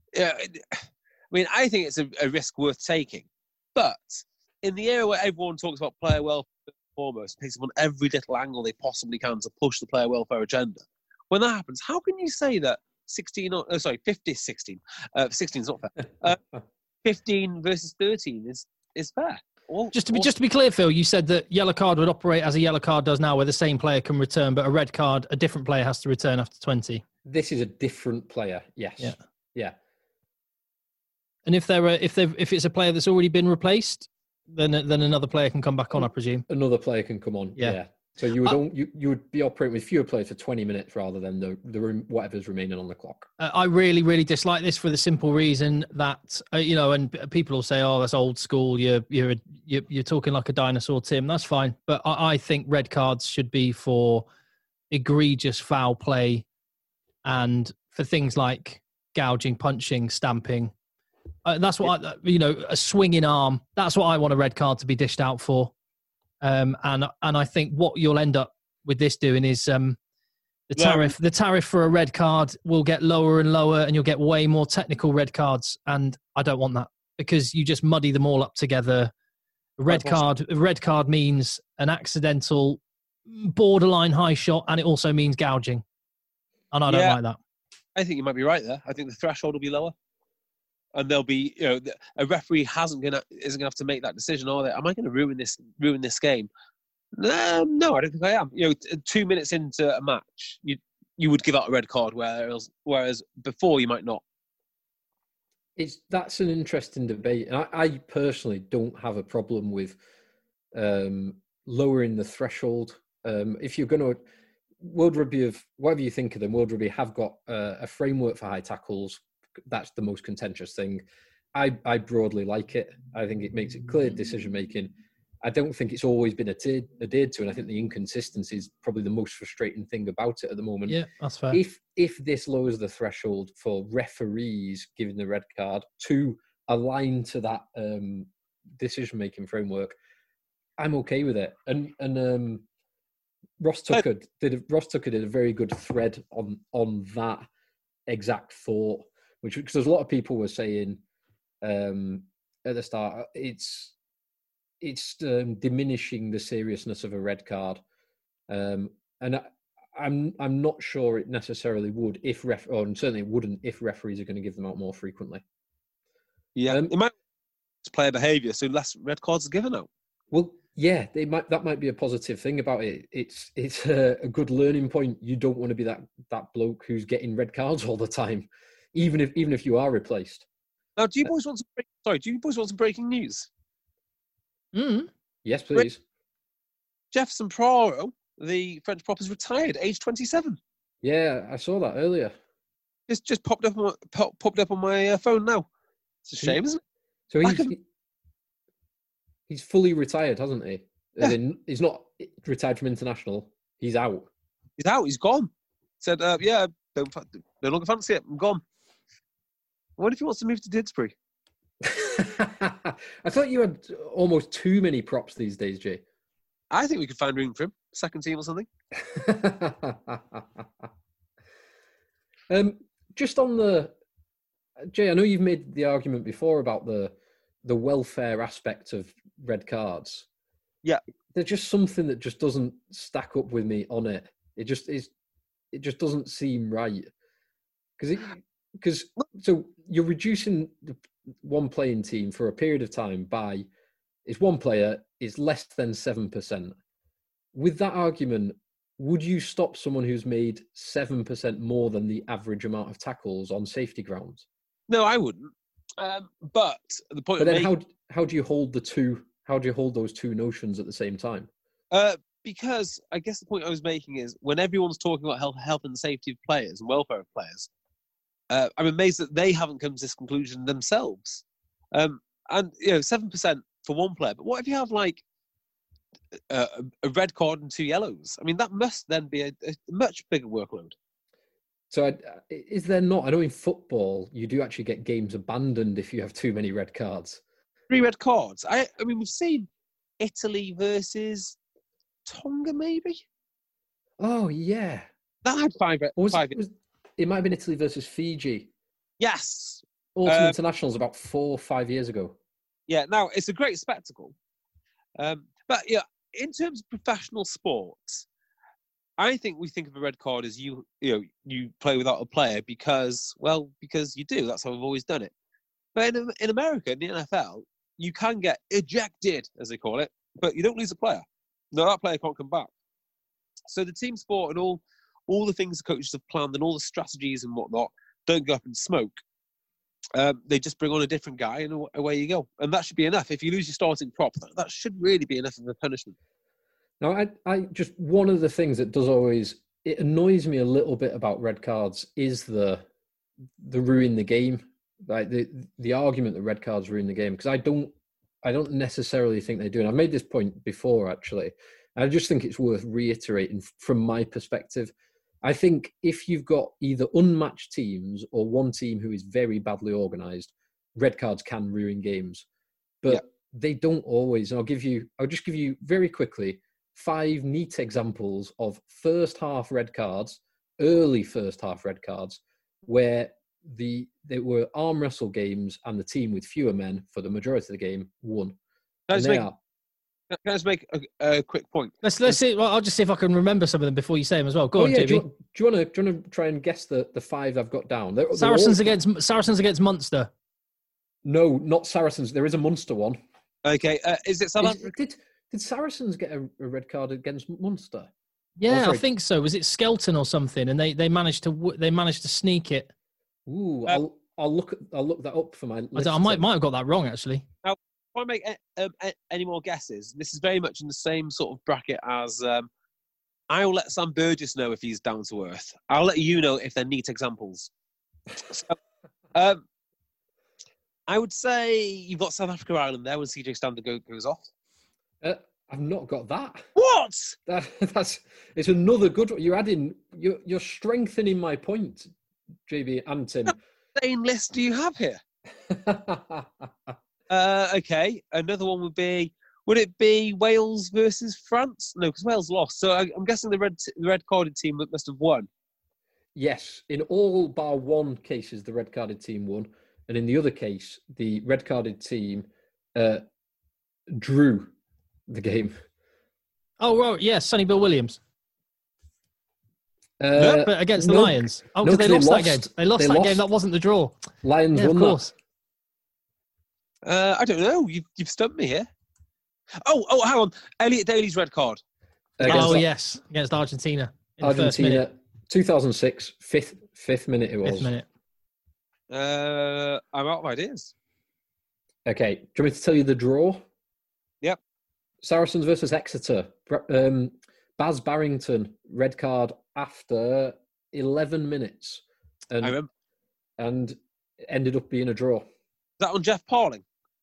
I think it's a risk worth taking. But in the era where everyone talks about player welfare foremost, picks up on every little angle they possibly can to push the player welfare agenda, when that happens, how can you say that 16 is not fair. 15 versus 13 is fair. Just to be clear, Phil, you said that yellow card would operate as a yellow card does now, where the same player can return, but a red card, a different player has to return after 20. This is a different player. Yes. Yeah. And if it's a player that's already been replaced, then another player can come back on, I presume. Another player can come on. Yeah. So you would be operating with fewer players for 20 minutes rather than the whatever's remaining on the clock. I really, really dislike this for the simple reason that and people will say, "Oh, that's old school. You're talking like a dinosaur, Tim." That's fine, but I think red cards should be for egregious foul play and for things like gouging, punching, stamping. That's what a swinging arm. That's what I want a red card to be dished out for. And I think what you'll end up with this doing is the tariff for a red card will get lower and lower, and you'll get way more technical red cards. And I don't want that, because you just muddy them all up together. A red card means an accidental borderline high shot, and it also means gouging. And I don't like that. I think you might be right there. I think the threshold will be lower. and there'll be, a referee isn't gonna have to make that decision, are they? Am I going to ruin this game? No, I don't think I am. 2 minutes into a match, you would give out a red card, whereas before you might not. That's an interesting debate. And I personally don't have a problem with lowering the threshold. If you're going to, World Rugby, whatever you think of them, World Rugby have got a framework for high tackles. That's the most contentious thing. I broadly like it. I think it makes it clear decision making. I don't think it's always been adhered to, and I think the inconsistency is probably the most frustrating thing about it at the moment. Yeah, that's fair. If this lowers the threshold for referees giving the red card to align to that decision-making framework, I'm okay with it. And Ross Tucker did a very good thread on that exact thought, because there's a lot of people were saying at the start it's diminishing the seriousness of a red card, and I'm not sure it necessarily would and certainly it wouldn't if referees are going to give them out more frequently. Yeah, it might be player behaviour, so less red cards are given out. Well, yeah, that might be a positive thing about it. It's a good learning point. You don't want to be that bloke who's getting red cards all the time, even if you are replaced. Now, do you boys want some breaking news? Yes, please. Jefferson Praro, the French prop, is retired, age 27. Yeah, I saw that earlier. Just popped up on my phone now. It's a shame, isn't it? So he's fully retired, hasn't he? Yeah. He's not retired from international. He's out. He's out. He's gone. Said, yeah, no longer fancy it. I'm gone. What if he wants to move to Didsbury? I thought you had almost too many props these days, Jay. I think we could find room for him. Second team or something. Just on Jay, I know you've made the argument before about the welfare aspect of red cards. Yeah. There's just something that just doesn't stack up with me on it. It just doesn't seem right. Because you're reducing the one playing team for a period of time by, it's one player is less than 7%. With that argument, would you stop someone who's made 7% more than the average amount of tackles on safety grounds? No, I wouldn't. But the point. But then, how do you hold the two? How do you hold those two notions at the same time? Because I guess the point I was making is when everyone's talking about health and safety of players and welfare of players, I'm amazed that they haven't come to this conclusion themselves. And 7% for one player, but what if you have like a red card and 2 yellows? I mean, that must then be a much bigger workload. So is there not? I know in football you do actually get games abandoned if you have too many red cards. 3 red cards. I mean, we've seen Italy versus Tonga, maybe. Oh yeah, that had 5. It might have been Italy versus Fiji. Yes. Autumn Internationals about 4 or 5 years ago. Yeah, now it's a great spectacle. But yeah, in terms of professional sports, I think we think of a red card as you play without a player because you do. That's how we've always done it. But in America, in the NFL, you can get ejected, as they call it, but you don't lose a player. No, that player can't come back. So the team sport and all the things the coaches have planned and all the strategies and whatnot don't go up in smoke. They just bring on a different guy and away you go. And that should be enough. If you lose your starting prop, that should really be enough of a punishment. Now, I just, one of the things that it annoys me a little bit about red cards is the ruin the game. Like the argument that red cards ruin the game, because I don't necessarily think they do. And I've made this point before, actually. I just think it's worth reiterating from my perspective. I think if you've got either unmatched teams or one team who is very badly organised, red cards can ruin games. But they don't always. And I'll just give you very quickly 5 neat examples of first half red cards, early first half red cards, where they were arm wrestle games and the team with fewer men for the majority of the game won. Can I just make a quick point? Let's see. Well, I'll just see if I can remember some of them before you say them as well. Go on, yeah. Jamie. Do you want to try and guess the 5 I've got down? Saracens against Munster. No, not Saracens. There is a Munster one. Okay, is it South Africa? Did Saracens get a red card against Munster? Yeah, I think so. Was it Skelton or something? And they managed to sneak it. Ooh, I'll look that up for my list. I might have got that wrong actually. Now, if I make any more guesses, this is very much in the same sort of bracket as I'll let Sam Burgess know if he's down to earth. I'll let you know if they're neat examples. So, I would say you've got South Africa Ireland there when CJ Stander goes off. I've not got that. What? It's another good one. You're strengthening my point, JB and Tim. What insane list do you have here? Okay, another one would it be Wales versus France? No, because Wales lost. So I'm guessing the red carded team must have won. Yes, in all bar one cases, the red carded team won, and in the other case, the red carded team drew the game. Oh, right, yeah, Sonny Bill Williams. But against the Lions. Oh, because they lost that game. They lost that game. That wasn't the draw. Lions won, of course. I don't know. You've stumped me here. Oh, hang on. Elliot Daly's red card. Yes, against Argentina. Argentina, 2006, fifth minute it was. 5th minute. I'm out of ideas. Okay, do you want me to tell you the draw? Yep. Saracens versus Exeter. Baz Barrington, red card after 11 minutes. I remember. And it ended up being a draw. Is that on Jeff Parling?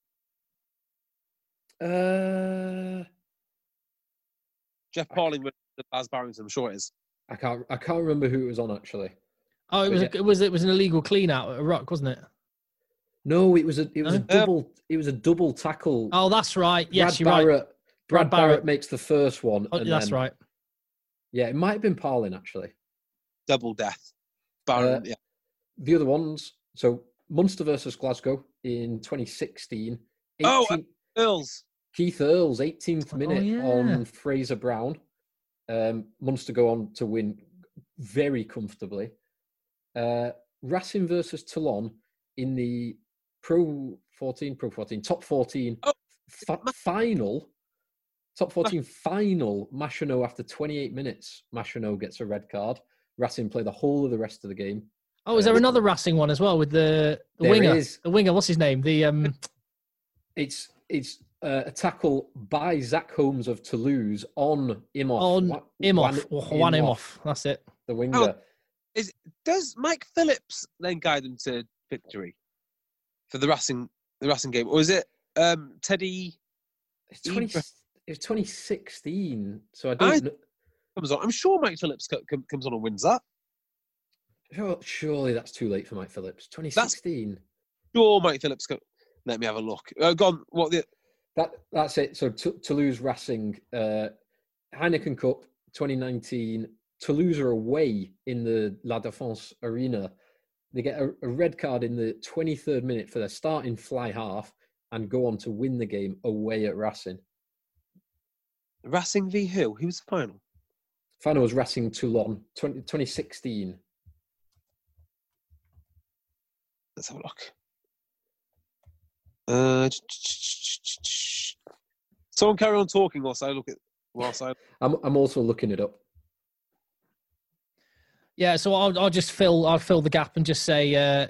Jeff Parling with Baz Barrington, I'm sure it is. I can't remember who it was on actually. Oh, it was an illegal clean out at a ruck, wasn't it? No, it was a double tackle. Oh, that's right. Yes, Brad Barrett makes the first one. Oh, that's right. Yeah, it might have been Parlin actually. Double death. Barrett, yeah. The other ones, so Munster versus Glasgow in 2016. Earls. Keith Earls, 18th minute on Fraser Brown. Munster go on to win very comfortably. Racing versus Toulon in the Pro 14, top 14 final. Top 14 final, Machenaud after 28 minutes. Machenaud gets a red card. Racing play the whole of the rest of the game. Oh, is there another Racing one as well with the winger? The winger, what's his name? It's a tackle by Zach Holmes of Toulouse on Imhoff. On Juan Imhoff. That's it. The winger. Does Mike Phillips then guide them to victory for the Racing game, or is it Teddy? It was 2016, so I don't know. I'm sure Mike Phillips comes on and wins that. Surely that's too late for Mike Phillips. 2016. Sure, Mike Phillips. Let me have a look. Gone. What the? That's it. So Toulouse Racing, Heineken Cup 2019. Toulouse are away in the La Défense Arena. They get a red card in the 23rd minute for their starting fly half and go on to win the game away at Racing. Racing v who? Who was the final? Final was Racing Toulon, 2016. Let's have a look. Someone carry on talking whilst I look at. I'm also looking it up. Yeah, so I'll fill the gap and just say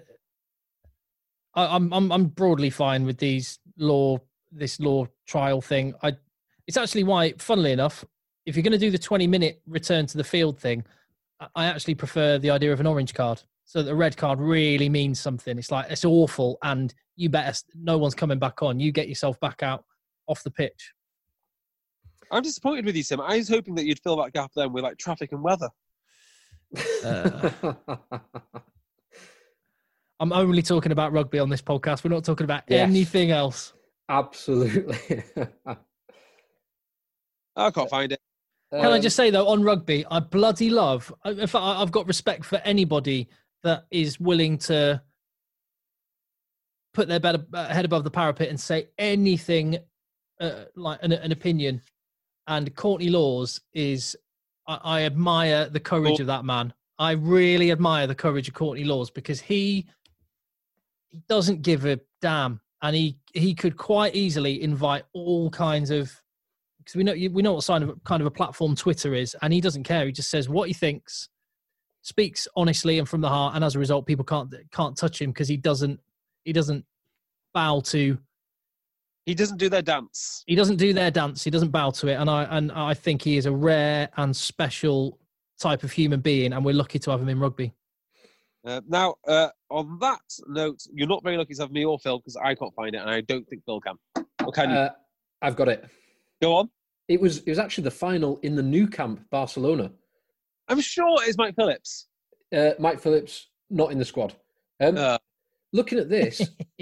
I'm broadly fine with this law trial thing. It's actually why, funnily enough, if you're going to do the 20-minute return to the field thing, I actually prefer the idea of an orange card. So the red card really means something. It's like, it's awful, and no one's coming back on. You get yourself back out off the pitch. I'm disappointed with you, Tim. I was hoping that you'd fill that gap then with like traffic and weather. I'm only talking about rugby on this podcast. We're not talking about anything else. Absolutely. I can't find it. Can I just say, though, on rugby, I bloody love... In fact, I've got respect for anybody that is willing to put their head above the parapet and say anything like an opinion. And Courtney Lawes is... I admire the courage of that man. I really admire the courage of Courtney Lawes because he he doesn't give a damn, and he could quite easily invite all kinds of, because we know what kind of a platform Twitter is, and he doesn't care. He just says what he thinks, speaks honestly and from the heart, and as a result, people can't touch him because he doesn't bow to. He doesn't do their dance. He doesn't do their dance. He doesn't bow to it, and I think he is a rare and special type of human being, and we're lucky to have him in rugby. Now, on that note, you're not very lucky to have me or Phil because I can't find it, and I don't think Phil can. Or can you? I've got it. Go on. It was actually the final in the Nou Camp, Barcelona. I'm sure it's Mike Phillips. Mike Phillips, not in the squad. Looking at this,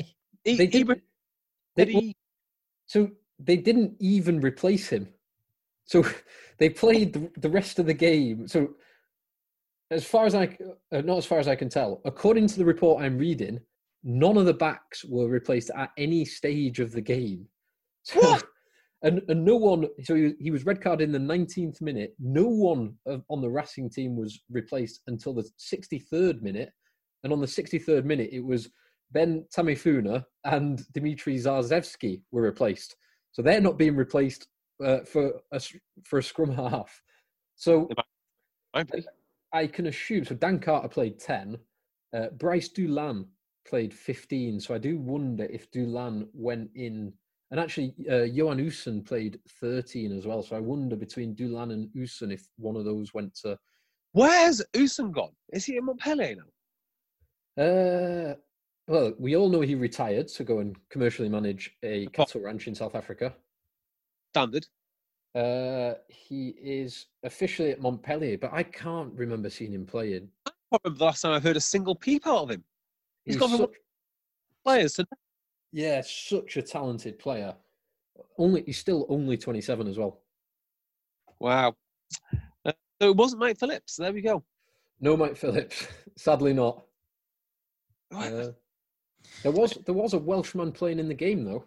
so they didn't even replace him. So they played the rest of the game. So not as far as I can tell, according to the report I'm reading, none of the backs were replaced at any stage of the game. So, what? And no one. So he was red carded in the 19th minute. No one on the Racing team was replaced until the 63rd minute. And on the 63rd minute, it was Ben Tamifuna and Dimitri Zarzewski were replaced. So they're not being replaced for a scrum half. So I can assume. So Dan Carter played 10. Bryce Dulin played 15. So I do wonder if Dulin went in. And actually, Johan Usen played 13 as well. So I wonder between Dulin and Usen if one of those went to. Where's Usen gone? Is he in Montpellier now? Well, we all know he retired to go and commercially manage a cattle ranch in South Africa. Standard. He is officially at Montpellier, but I can't remember seeing him playing. I can't remember the last time I heard a single peep out of him. He's gone from players to... Yeah, such a talented player. He's still only 27 as well. Wow. So it wasn't Mike Phillips. There we go. No Mike Phillips. Sadly not. There was a Welshman playing in the game though.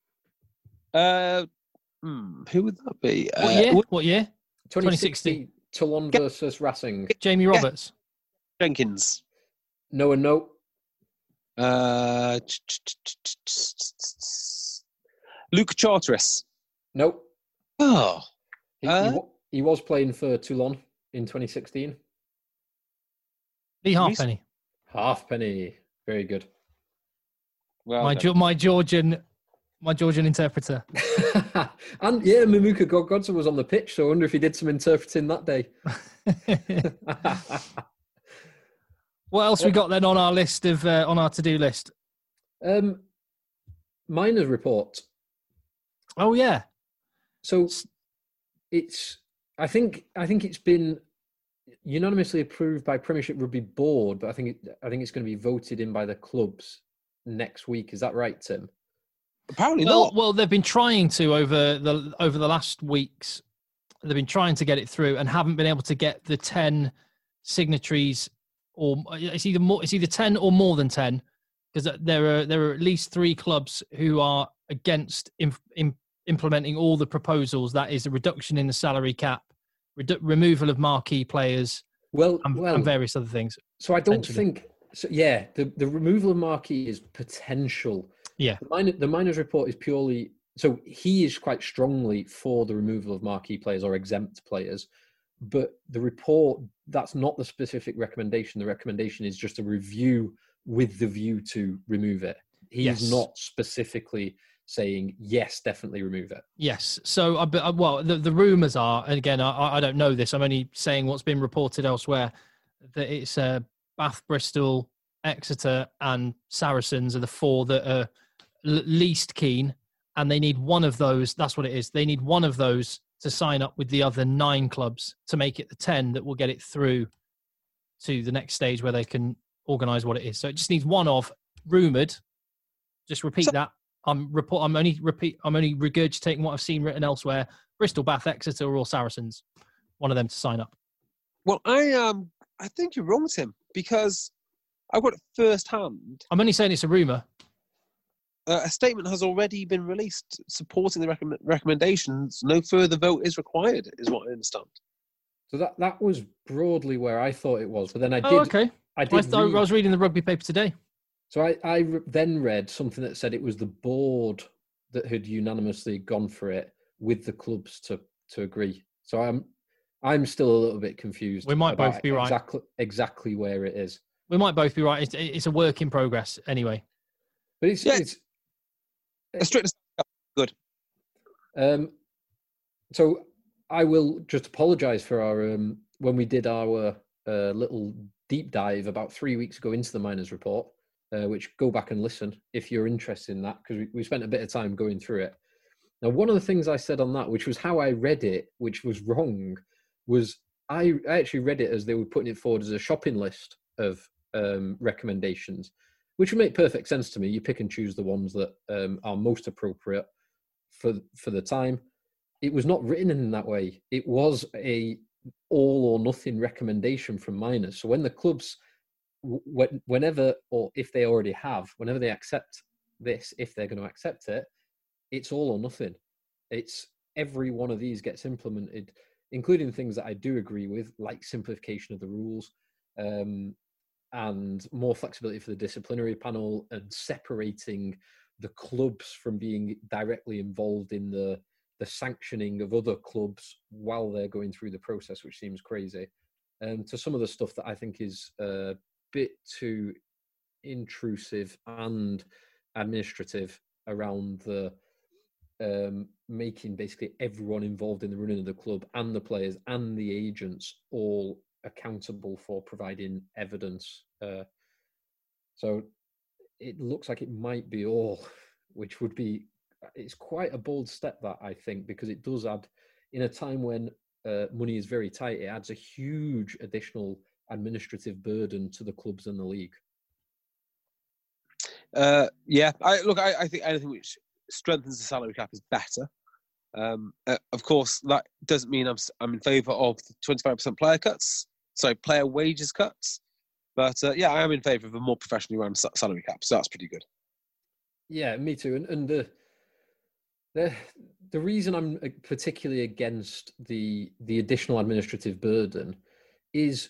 Who would that be? What year? 2016. Toulon versus Racing. Jamie Roberts. Jenkins. No and no. Luke Charteris. Nope. Oh. He was playing for Toulon in 2016. Lee Halfpenny. Halfpenny. Very good. Well, my Georgian interpreter. And yeah, Mamuka Godson was on the pitch, so I wonder if he did some interpreting that day. What else we got then on our list of on our to-do list? Miners report. Oh yeah. So I think it's been unanimously approved by Premiership Rugby Board, but I think it's going to be voted in by the clubs next week. Is that right, Tim? Apparently not. Well, they've been trying to over the last weeks. They've been trying to get it through and haven't been able to get the 10 signatories, or it's either 10 or more than 10, because there are at least 3 clubs who are against implementing all the proposals. That is a reduction in the salary cap, removal of marquee players, and various other things. So I don't think. So yeah, the removal of marquee is potential. Yeah. The Miners report is purely. So he is quite strongly for the removal of marquee players or exempt players, but the report, that's not the specific recommendation. The recommendation is just a review with the view to remove it. He's not specifically saying, yes, definitely remove it. Yes. So, the rumours are, and again, I don't know this, I'm only saying what's been reported elsewhere, that it's Bath, Bristol, Exeter and Saracens are the 4 that are least keen, and they need one of those. That's what it is. They need one of those to sign up with the other 9 clubs to make it the 10 that will get it through to the next stage where they can organise what it is. So it just needs one of, rumoured. Just repeat that. I'm only regurgitating what I've seen written elsewhere. Bristol, Bath, Exeter, or Saracens. One of them to sign up. Well, I think you're wrong, Tim, because I've got it first hand. I'm only saying it's a rumour. A statement has already been released supporting the recommendations. No further vote is required, is what I understand. So that was broadly where I thought it was, but then I did. Oh, okay. I was reading the rugby paper today. So I then read something that said it was the board that had unanimously gone for it with the clubs to agree. So I'm still a little bit confused. We might both be right. Exactly where it is. We might both be right. It's a work in progress anyway. But it's strict. Good. So I will just apologise for our when we did our little deep dive about 3 weeks ago into the Miners report, which go back and listen if you're interested in that, because we spent a bit of time going through it. Now, one of the things I said on that, which was how I read it, which was wrong, was I actually read it as they were putting it forward as a shopping list of recommendations, which would make perfect sense to me. You pick and choose the ones that are most appropriate for the time. It was not written in that way. It was a all or nothing recommendation from Miners. So when the clubs, whenever, or if they already have, whenever they accept this, if they're going to accept it, it's all or nothing. It's every one of these gets implemented, including things that I do agree with, like simplification of the rules, and more flexibility for the disciplinary panel, and separating the clubs from being directly involved in the sanctioning of other clubs while they're going through the process, which seems crazy. To some of the stuff that I think is a bit too intrusive and administrative around the making basically everyone involved in the running of the club and the players and the agents all accountable for providing evidence. So it looks like it might be all, which would be, it's quite a bold step, that, I think, because it does add, in a time when money is very tight, it adds a huge additional administrative burden to the clubs and the league. I think anything which strengthens the salary cap is better. Of course, that doesn't mean I'm in favour of the 25% player wages cuts. But I am in favour of a more professionally run salary cap, so that's pretty good. Yeah, me too. And the reason I'm particularly against the additional administrative burden is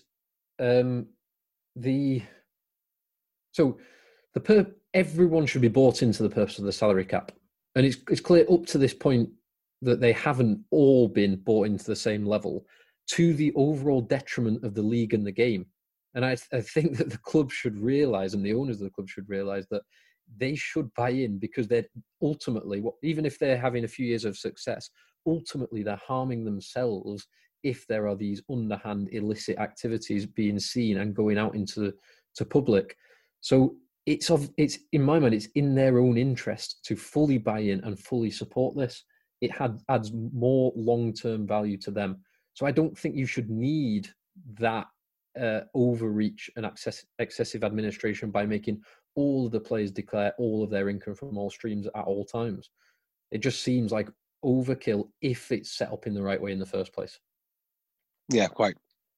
everyone should be bought into the purpose of the salary cap, and it's clear up to this point that they haven't all been bought into the same level, to the overall detriment of the league and the game. And I think that the club should realise, and the owners of the club should realise, that they should buy in, because they're ultimately, even if they're having a few years of success, ultimately they're harming themselves if there are these underhand illicit activities being seen and going out into public. So it's in my mind, it's in their own interest to fully buy in and fully support this. It adds more long-term value to them. So I don't think you should need that overreach and excessive administration by making all of the players declare all of their income from all streams at all times. It just seems like overkill if it's set up in the right way in the first place. Yeah, quite.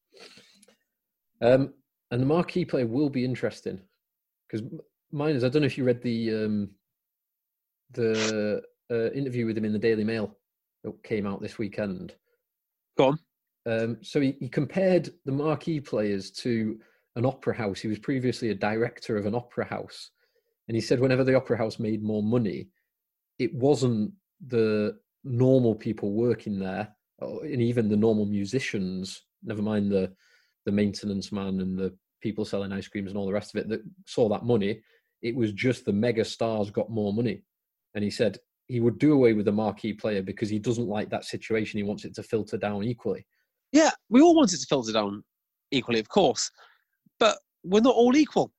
And the marquee player will be interesting, because Miners, I don't know if you read the interview with him in the Daily Mail that came out this weekend. Go on. So he compared the marquee players to an opera house. He was previously a director of an opera house. And he said whenever the opera house made more money, it wasn't the normal people working there, and even the normal musicians, never mind the maintenance man and the people selling ice creams and all the rest of it, that saw that money. It was just the mega stars got more money. And he said he would do away with the marquee player because he doesn't like that situation. He wants it to filter down equally. Yeah, we all want it to filter down equally, of course. But we're not all equal.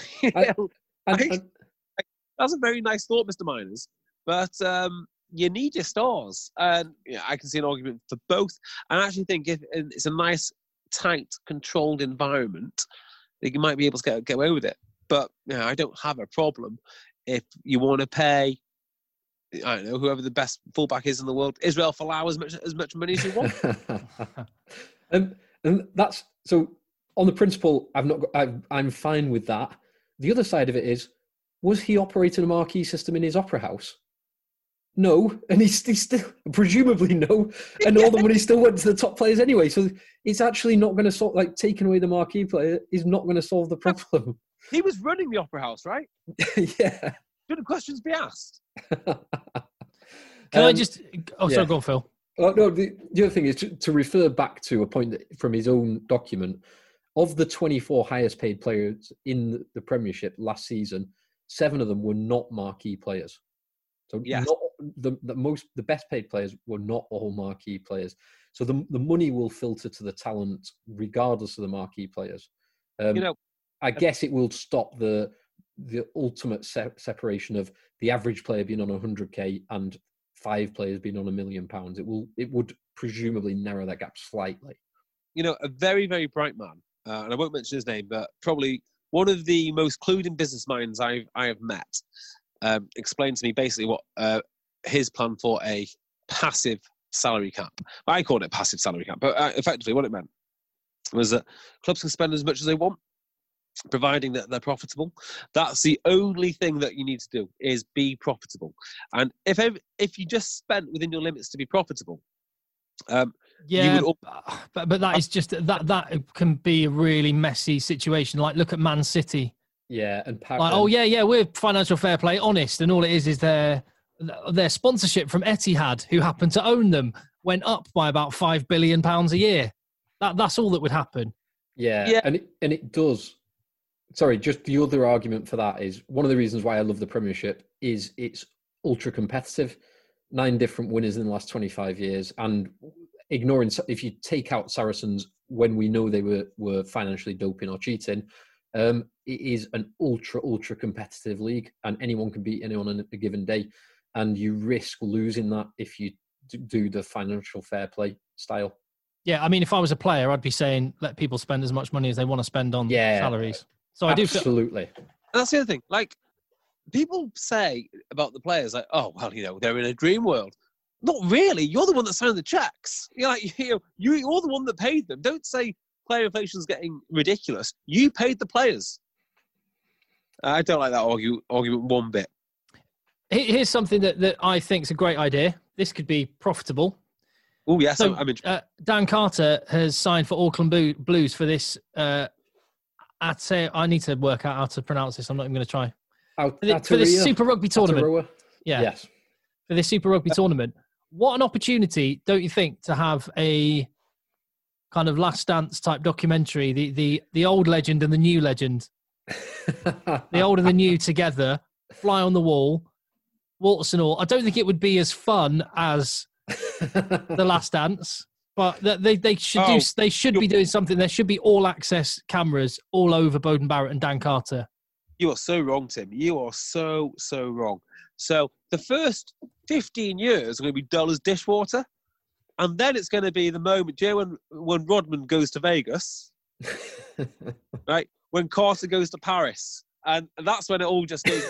That's a very nice thought, Mr. Miners. But you need your stars. And I can see an argument for both. And I actually think if it's a nice, tight, controlled environment, that you might be able to get away with it. But I don't have a problem if you want to pay, I don't know, whoever the best fullback is in the world, Israel Folau, as much money as you want. And that's so. On the principle, I'm fine with that. The other side of it is, was he operating a marquee system in his opera house? No, and he's still presumably no, and all the money still went to the top players anyway. So it's actually not going to taking away the marquee player is not going to solve the problem. He was running the Opera House, right? Yeah. Shouldn't questions be asked? Can I just... Oh, sorry, go on, Phil. Oh, no, the other thing is to refer back to a point from his own document. Of the 24 highest paid players in the Premiership last season, 7 of them were not marquee players. So not the best paid players were not all marquee players. So the money will filter to the talent regardless of the marquee players. I guess it will stop the ultimate separation of the average player being on 100k and 5 players being on £1 million. It would presumably narrow that gap slightly. A very, very bright man, and I won't mention his name, but probably one of the most clued in business minds I have met, explained to me basically what his plan for a passive salary cap. I called it passive salary cap, but effectively what it meant was that clubs can spend as much as they want, providing that they're profitable. That's the only thing that you need to do, is be profitable. And if you just spent within your limits to be profitable, but that is just that can be a really messy situation. Like, look at Man City. Yeah, and we're financial fair play, honest, and all it is their sponsorship from Etihad, who happen to own them, went up by about £5 billion a year. That's all that would happen. Yeah. And it does. Sorry, just the other argument for that is one of the reasons why I love the Premiership is it's ultra competitive. 9 different winners in the last 25 years, and ignoring, if you take out Saracens when we know they were financially doping or cheating, it is an ultra competitive league, and anyone can beat anyone on a given day, and you risk losing that if you do the financial fair play style. Yeah, I mean, if I was a player, I'd be saying let people spend as much money as they want to spend on salaries. So absolutely. And that's the other thing. Like, people say about the players, like, oh, well, they're in a dream world. Not really. You're the one that signed the checks. You're the one that paid them. Don't say player inflation is getting ridiculous. You paid the players. I don't like that argument one bit. Here's something that I think is a great idea. This could be profitable. Oh, yes. So, I'm interested. Dan Carter has signed for Auckland Blues for this... I need to work out how to pronounce this. I'm not even going to try. For this Super Rugby tournament. Yes. For this Super Rugby tournament. What an opportunity, don't you think, to have a kind of Last Dance type documentary, the old legend and the new legend, the old and the new together, fly on the wall, warts and all. I don't think it would be as fun as the Last Dance. But they should be doing something. There should be all access cameras all over Beauden Barrett and Dan Carter. You are so wrong, Tim. You are so wrong. So the first 15 years are going to be dull as dishwater, and then it's going to be the moment, when Rodman goes to Vegas, right? When Carter goes to Paris, and that's when it all just goes.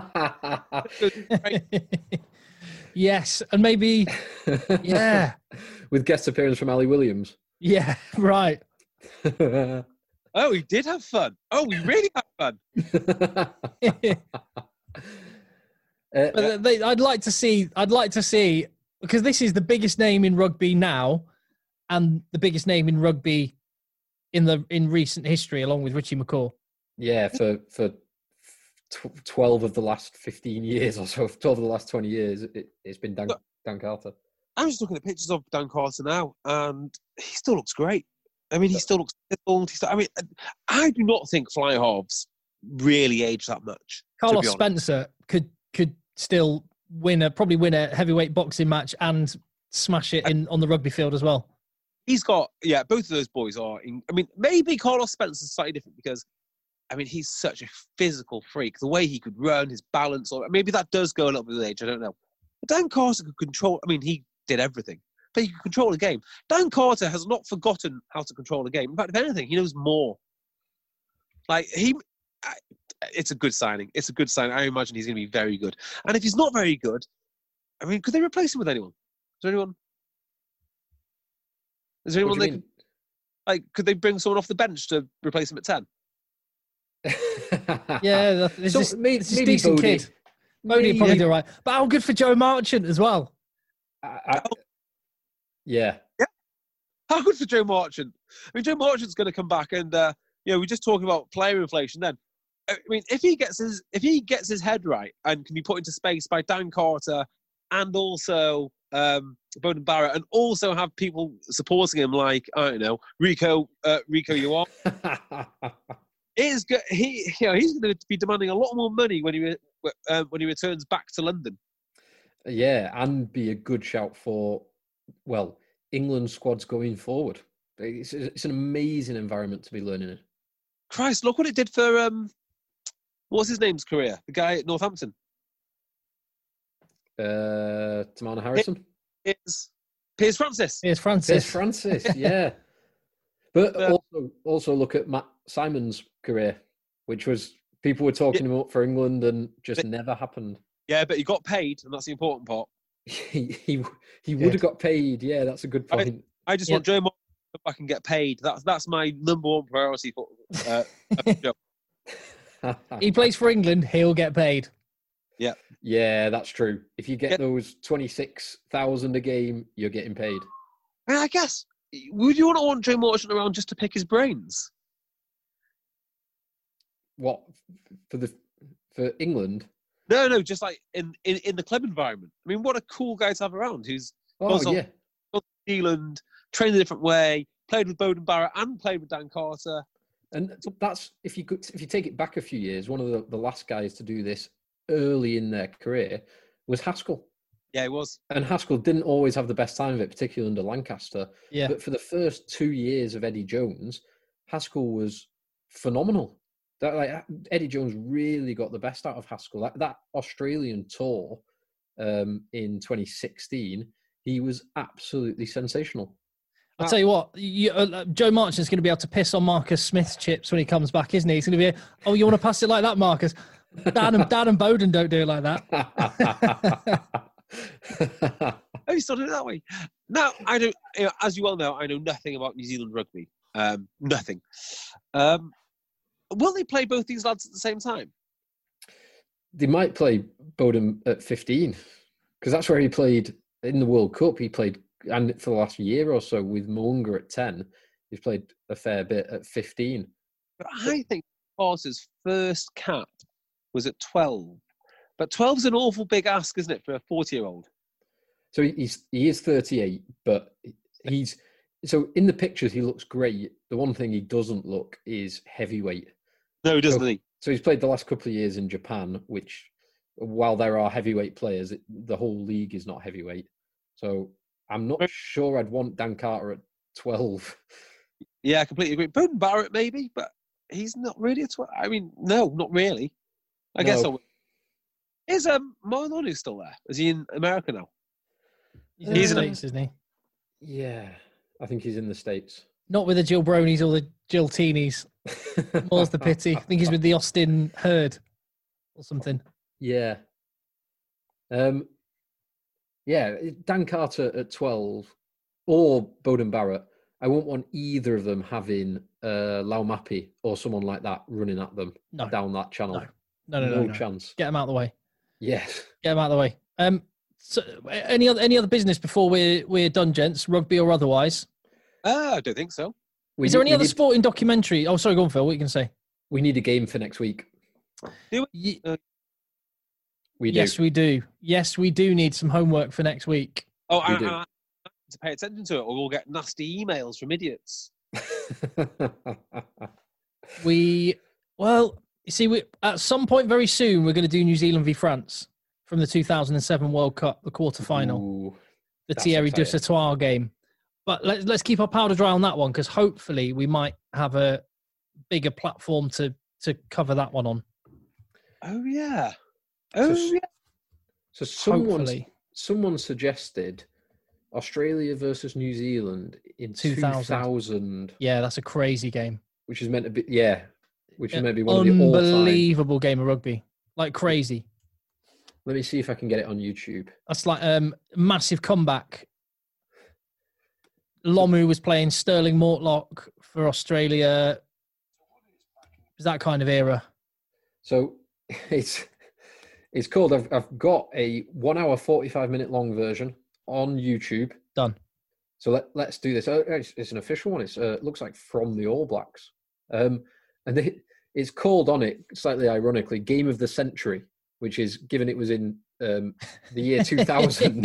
Yes, and maybe, yeah. With guest appearance from Ali Williams. Yeah, right. Oh, we did have fun. Oh, we really had fun. But I'd like to see, because this is the biggest name in rugby now, and the biggest name in rugby in recent history, along with Richie McCaw. Yeah, for 12 of the last 15 years or so, 12 of the last 20 years, it's been Dan Carter. I'm just looking at pictures of Dan Carter now, and he still looks great. I mean, he still looks old. I do not think fly halves really age that much. Carlos Spencer could still probably win a heavyweight boxing match and smash it on the rugby field as well. He's got, both of those boys are. Maybe Carlos Spencer's slightly different because, he's such a physical freak. The way he could run, his balance, or maybe that does go a little bit with age. I don't know. But Dan Carter could control. He did everything, but he could control a game. Dan Carter has not forgotten how to control a game. In fact, if anything, he knows more. It's a good signing. It's a good signing. I imagine he's going to be very good. And if he's not very good, could they replace him with anyone? Is there anyone could they bring someone off the bench to replace him at 10? Yeah, this is decent kid. Bodie probably do right. But how good for Joe Marchant as well? Yeah. How good for Joe Marchant? Joe Marchant's going to come back and, we're just talking about player inflation then. I mean, if he gets his head right and can be put into space by Dan Carter and also Bowden Barrett, and also have people supporting him like, I don't know, Rico Yuan. He's going to be demanding a lot more money when he returns back to London. Yeah, and be a good shout for, well, England squads going forward. It's an amazing environment to be learning in. Christ, look what it did for what's his name's career? The guy at Northampton. Tamana Harrison. It's Piers Francis. Piers Francis. Piers Francis, yeah. But also look at Matt Simon's career, which was people were talking him up for England and just never happened. Yeah, but he got paid, and that's the important part. he would have got paid. Yeah, that's a good point. I just want Joe Martin to come back and get paid. That's my number one priority for Joe. He plays for England, he'll get paid. Yeah. Yeah, that's true. If you get those 26,000 a game, you're getting paid. I guess. Would you want Joe Marchant around just to pick his brains? What for England? No, just like in the club environment. I mean, what a cool guy to have around who's gone to New Zealand, trained a different way, played with Bowden Barrett and played with Dan Carter. And that's if you take it back a few years, one of the last guys to do this early in their career was Haskell. Yeah, he was. And Haskell didn't always have the best time of it, particularly under Lancaster. Yeah. But for the first 2 years of Eddie Jones, Haskell was phenomenal. Eddie Jones really got the best out of Haskell. That Australian tour in 2016, he was absolutely sensational. I'll tell you what, Joe Marchant's going to be able to piss on Marcus Smith's chips when he comes back, isn't he? He's going to be, oh, you want to pass it like that, Marcus? Dan and Bowden don't do it like that. Oh, you still do it that way? No, I don't. As you well know, I know nothing about New Zealand rugby. Nothing. Will they play both these lads at the same time? They might play Bowden at 15, because that's where he played in the World Cup. He played, and for the last year or so with Mo'unga at 10, he's played a fair bit at 15. But I think Carter's first cap was at 12. But 12's an awful big ask, isn't it, for a 40-year-old? So he is 38, but so in the pictures he looks great. The one thing he doesn't look is heavyweight. No, doesn't he? So he's played the last couple of years in Japan, which, while there are heavyweight players, the whole league is not heavyweight. So I'm not sure I'd want Dan Carter at 12. Yeah, I completely agree. Bowden Barrett maybe, but he's not really a 12. I mean, no, not really. I guess I would. Is Molinonu still there? Is he in America now? He's in the States, isn't he? Yeah, I think he's in the States. Not with the Jill Bronies or the Jill Teenies. More's the pity. I think he's with the Austin Herd or something. Yeah. Yeah, Dan Carter at 12 or Bowden Barrett. I won't want either of them having Laumapi or someone like that running at them down that channel. No chance. Get them out of the way. Yes. Get them out of the way. So any other business before we're done, gents, rugby or otherwise? I don't think so. Is there any other sporting documentary? Oh, sorry, go on, Phil. What are you going to say? We need a game for next week. Do we? We do. Yes, we do. Yes, we do need some homework for next week. Oh, I need to pay attention to it, or we'll get nasty emails from idiots. You see, at some point very soon, we're going to do New Zealand v France from the 2007 World Cup, the quarterfinal, the Thierry Dusautoir game. But let's keep our powder dry on that one, because hopefully we might have a bigger platform to cover that one on. Oh yeah. So someone suggested Australia versus New Zealand in 2000. Yeah, that's a crazy game. Which is meant to be which is meant to be one of the unbelievable game of rugby, like crazy. Let me see if I can get it on YouTube. That's like massive comeback. Lomu was playing Sterling Mortlock for Australia. It was that kind of era. So it's called. I've got a 1 hour 45 minute long version on YouTube. Done. So let's do this. It's an official one. It looks like from the All Blacks. And It's called on it, slightly ironically, Game of the Century, which is, given it was in the year 2000,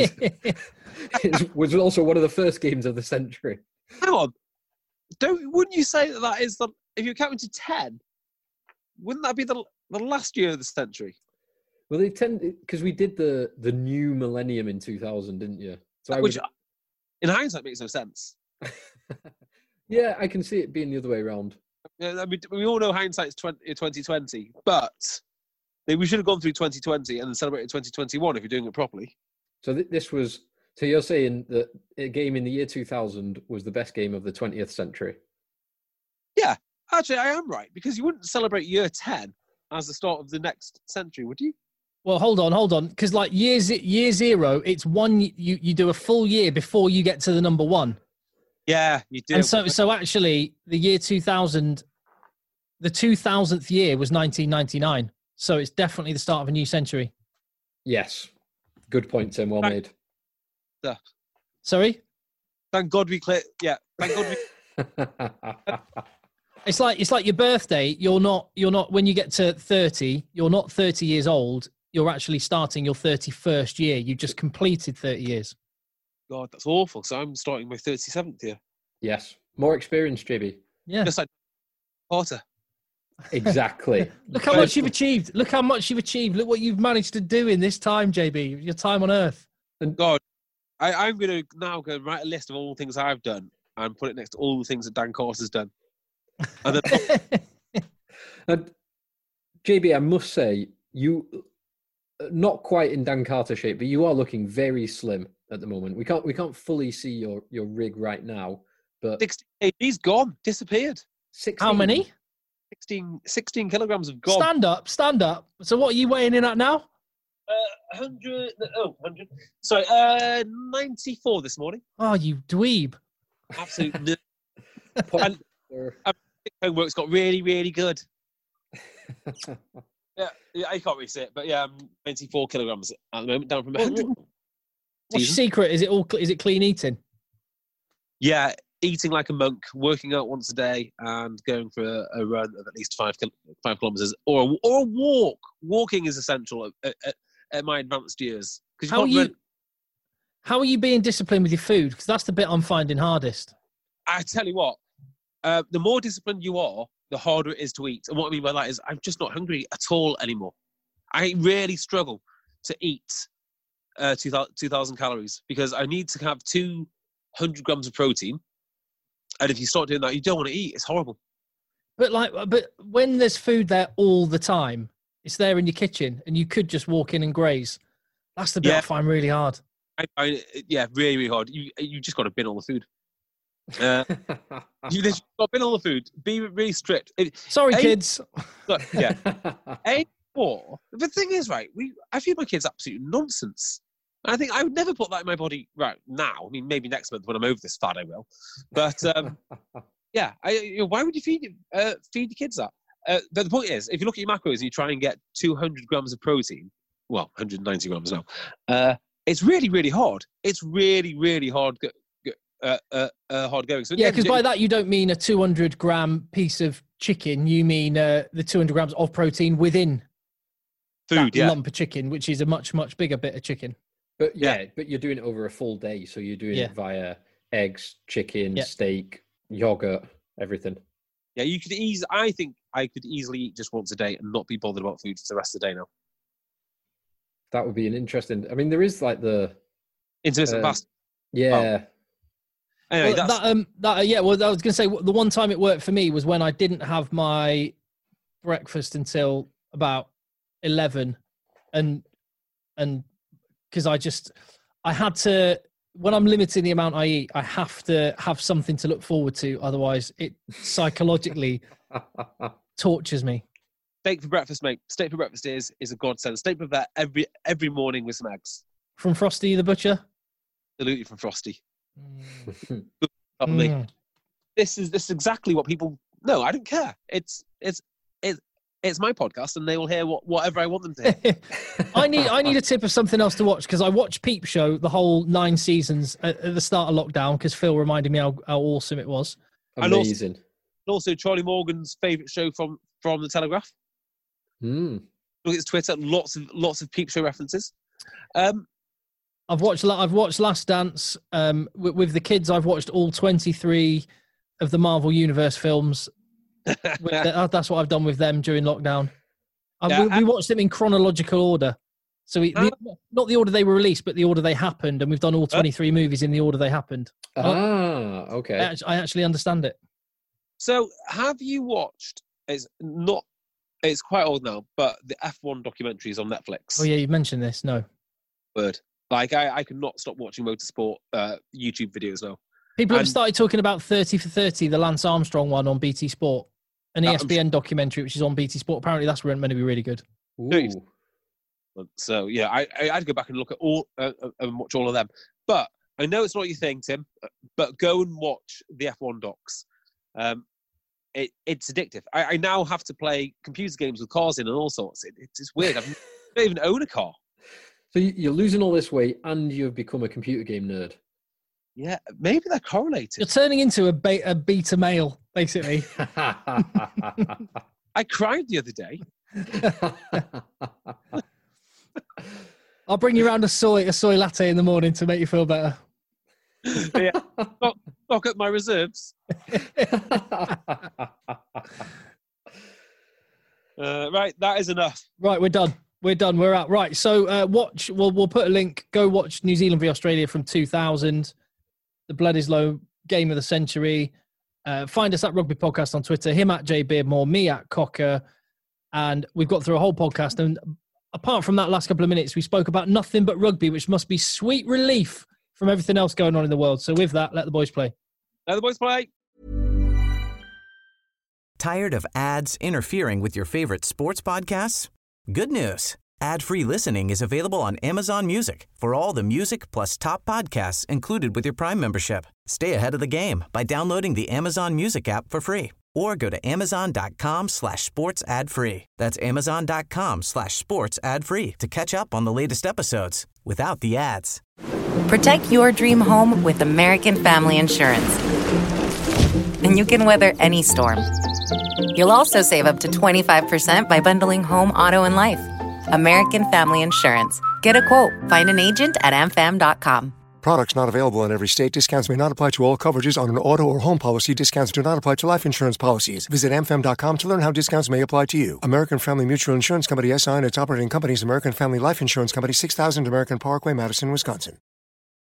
it was also one of the first games of the century. Hang on. Wouldn't you say that is the, if you're counting to 10, wouldn't that be the last year of the century? Well, they tend, because we did the new millennium in 2000, didn't you? So Which, in hindsight, makes no sense. Yeah, I can see it being the other way around. Yeah, I mean, we all know hindsight's 2020, but we should have gone through 2020 and then celebrated 2021 if you're doing it properly. So this was. So you're saying that a game in the year 2000 was the best game of the 20th century? Yeah, actually, I am right, because you wouldn't celebrate year 10 as the start of the next century, would you? Well, hold on, because like year zero, it's one. You do a full year before you get to the number one. Yeah, you do. And so actually, the year 2000, the 2000th year was 1999. So it's definitely the start of a new century. Yes, good point, Tim. Well made. Sorry. Thank God we clear. Yeah, thank God we. It's like your birthday. You're not when you get to 30. You're not 30 years old. You're actually starting your 31st year. You just completed 30 years. God, that's awful. So I'm starting my 37th year. Yes, more experience, JB. Yeah, just like Potter. Exactly. Look how much you've achieved. Look how much you've achieved. Look what you've managed to do in this time, JB. Your time on Earth. And God, I'm going to now go and write a list of all the things I've done and put it next to all the things that Dan Carter's done. And then, and JB, I must say, you not quite in Dan Carter shape, but you are looking very slim at the moment. We can't fully see your rig right now, but 16 kg's gone, disappeared. 16. How many? 16 kilograms of gone. Stand up. So what are you weighing in at now? 100. Sorry, 94 this morning. Oh, you dweeb. Absolutely. And homework's got really, really good. Yeah, I can't really see it, but yeah, I'm 94 kilograms at the moment, down from 100. What's your secret? Is it clean eating? Yeah, eating like a monk, working out once a day, and going for a run of at least 5 kilometers, or a walk. Walking is essential at my advanced years. How are you being disciplined with your food? Because that's the bit I'm finding hardest. I tell you what, the more disciplined you are, the harder it is to eat. And what I mean by that is I'm just not hungry at all anymore. I really struggle to eat 2,000 calories because I need to have 200 grams of protein. And if you start doing that, you don't want to eat. It's horrible. But when there's food there all the time, it's there in your kitchen and you could just walk in and graze. That's the bit I find really hard. Yeah, really, really hard. You just got to bin all the food. You just got to bin all the food. Be really strict. Sorry, kids. Look, yeah. The thing is, right, I feed my kids absolute nonsense. And I think I would never put that in my body right now. I mean, maybe next month when I'm over this fat, I will. But yeah, why would you feed your kids that? But the point is, if you look at your macros and you try and get 200 grams of protein, well, 190 grams now, it's really, really hard. It's really, really hard going. So yeah, because by that you don't mean a 200-gram piece of chicken. You mean the 200 grams of protein within food, that lump of chicken, which is a much, much bigger bit of chicken. But but you're doing it over a full day, so you're doing it via eggs, chicken, steak, yogurt, everything. Yeah, you could I think I could easily eat just once a day and not be bothered about food for the rest of the day now. That would be an interesting. I mean, there is like the intermittent fast. Yeah. Oh. Anyway, well, I was going to say the one time it worked for me was when I didn't have my breakfast until about 11, and because I had to, when I'm limiting the amount I eat, I have to have something to look forward to. Otherwise, it psychologically tortures me. Steak for breakfast, mate. Steak for breakfast is a godsend. Steak for that every morning with some eggs. From Frosty the Butcher? Absolutely from Frosty. This is exactly what people. No, I don't care. It's my podcast, and they will hear whatever I want them to hear. I need a tip of something else to watch because I watched Peep Show the whole 9 seasons at the start of lockdown because Phil reminded me how awesome it was. Amazing. And also Charlie Morgan's favourite show from from the Telegraph. Look at his Twitter. Lots of Peep Show references. I've watched Last Dance with the kids. I've watched all 23 of the Marvel Universe films. That's what I've done with them during lockdown. We watched them in chronological order. So not the order they were released, but the order they happened. And we've done all 23 movies in the order they happened. Okay. I actually understand it. So have you watched, it's quite old now, but the F1 documentary is on Netflix. Oh yeah, you mentioned this. No. Word. Like I could not stop watching motorsport YouTube videos now. People have started talking about 30 for 30, the Lance Armstrong one on BT Sport, an ESPN documentary which is on BT Sport. Apparently, that's meant to be really good. Ooh. So yeah, I'd go back and look at all and watch all of them. But I know it's not your thing, Tim. But go and watch the F1 docs. It's addictive. I now have to play computer games with cars in and all sorts. It's weird. I don't even own a car. So you're losing all this weight and you've become a computer game nerd. Yeah, maybe they're correlated. You're turning into a beta male, basically. I cried the other day. I'll bring you around a soy latte in the morning to make you feel better. Yeah, knock up my reserves. Right, that is enough. Right, we're done. We're out. Right, so watch. We'll put a link. Go watch New Zealand v Australia from 2000. The Blood is Low game of the century. Find us at Rugby Podcast on Twitter. Him at J Beardmore. Me at Cocker. And we've got through a whole podcast. And apart from that last couple of minutes, we spoke about nothing but rugby, which must be sweet relief from everything else going on in the world. So with that, let the boys play. Let the boys play. Tired of ads interfering with your favorite sports podcasts? Good news. Ad-free listening is available on Amazon Music for all the music plus top podcasts included with your Prime membership. Stay ahead of the game by downloading the Amazon Music app for free or go to amazon.com/sports ad free. That's amazon.com/sports ad free to catch up on the latest episodes without the ads. Protect your dream home with American Family Insurance. And you can weather any storm. You'll also save up to 25% by bundling home, auto, and life. American Family Insurance. Get a quote. Find an agent at amfam.com. Products not available in every state. Discounts may not apply to all coverages on an auto or home policy. Discounts do not apply to life insurance policies. Visit amfam.com to learn how discounts may apply to you. American Family Mutual Insurance Company, SI, and its operating companies, American Family Life Insurance Company, 6000 American Parkway, Madison, Wisconsin.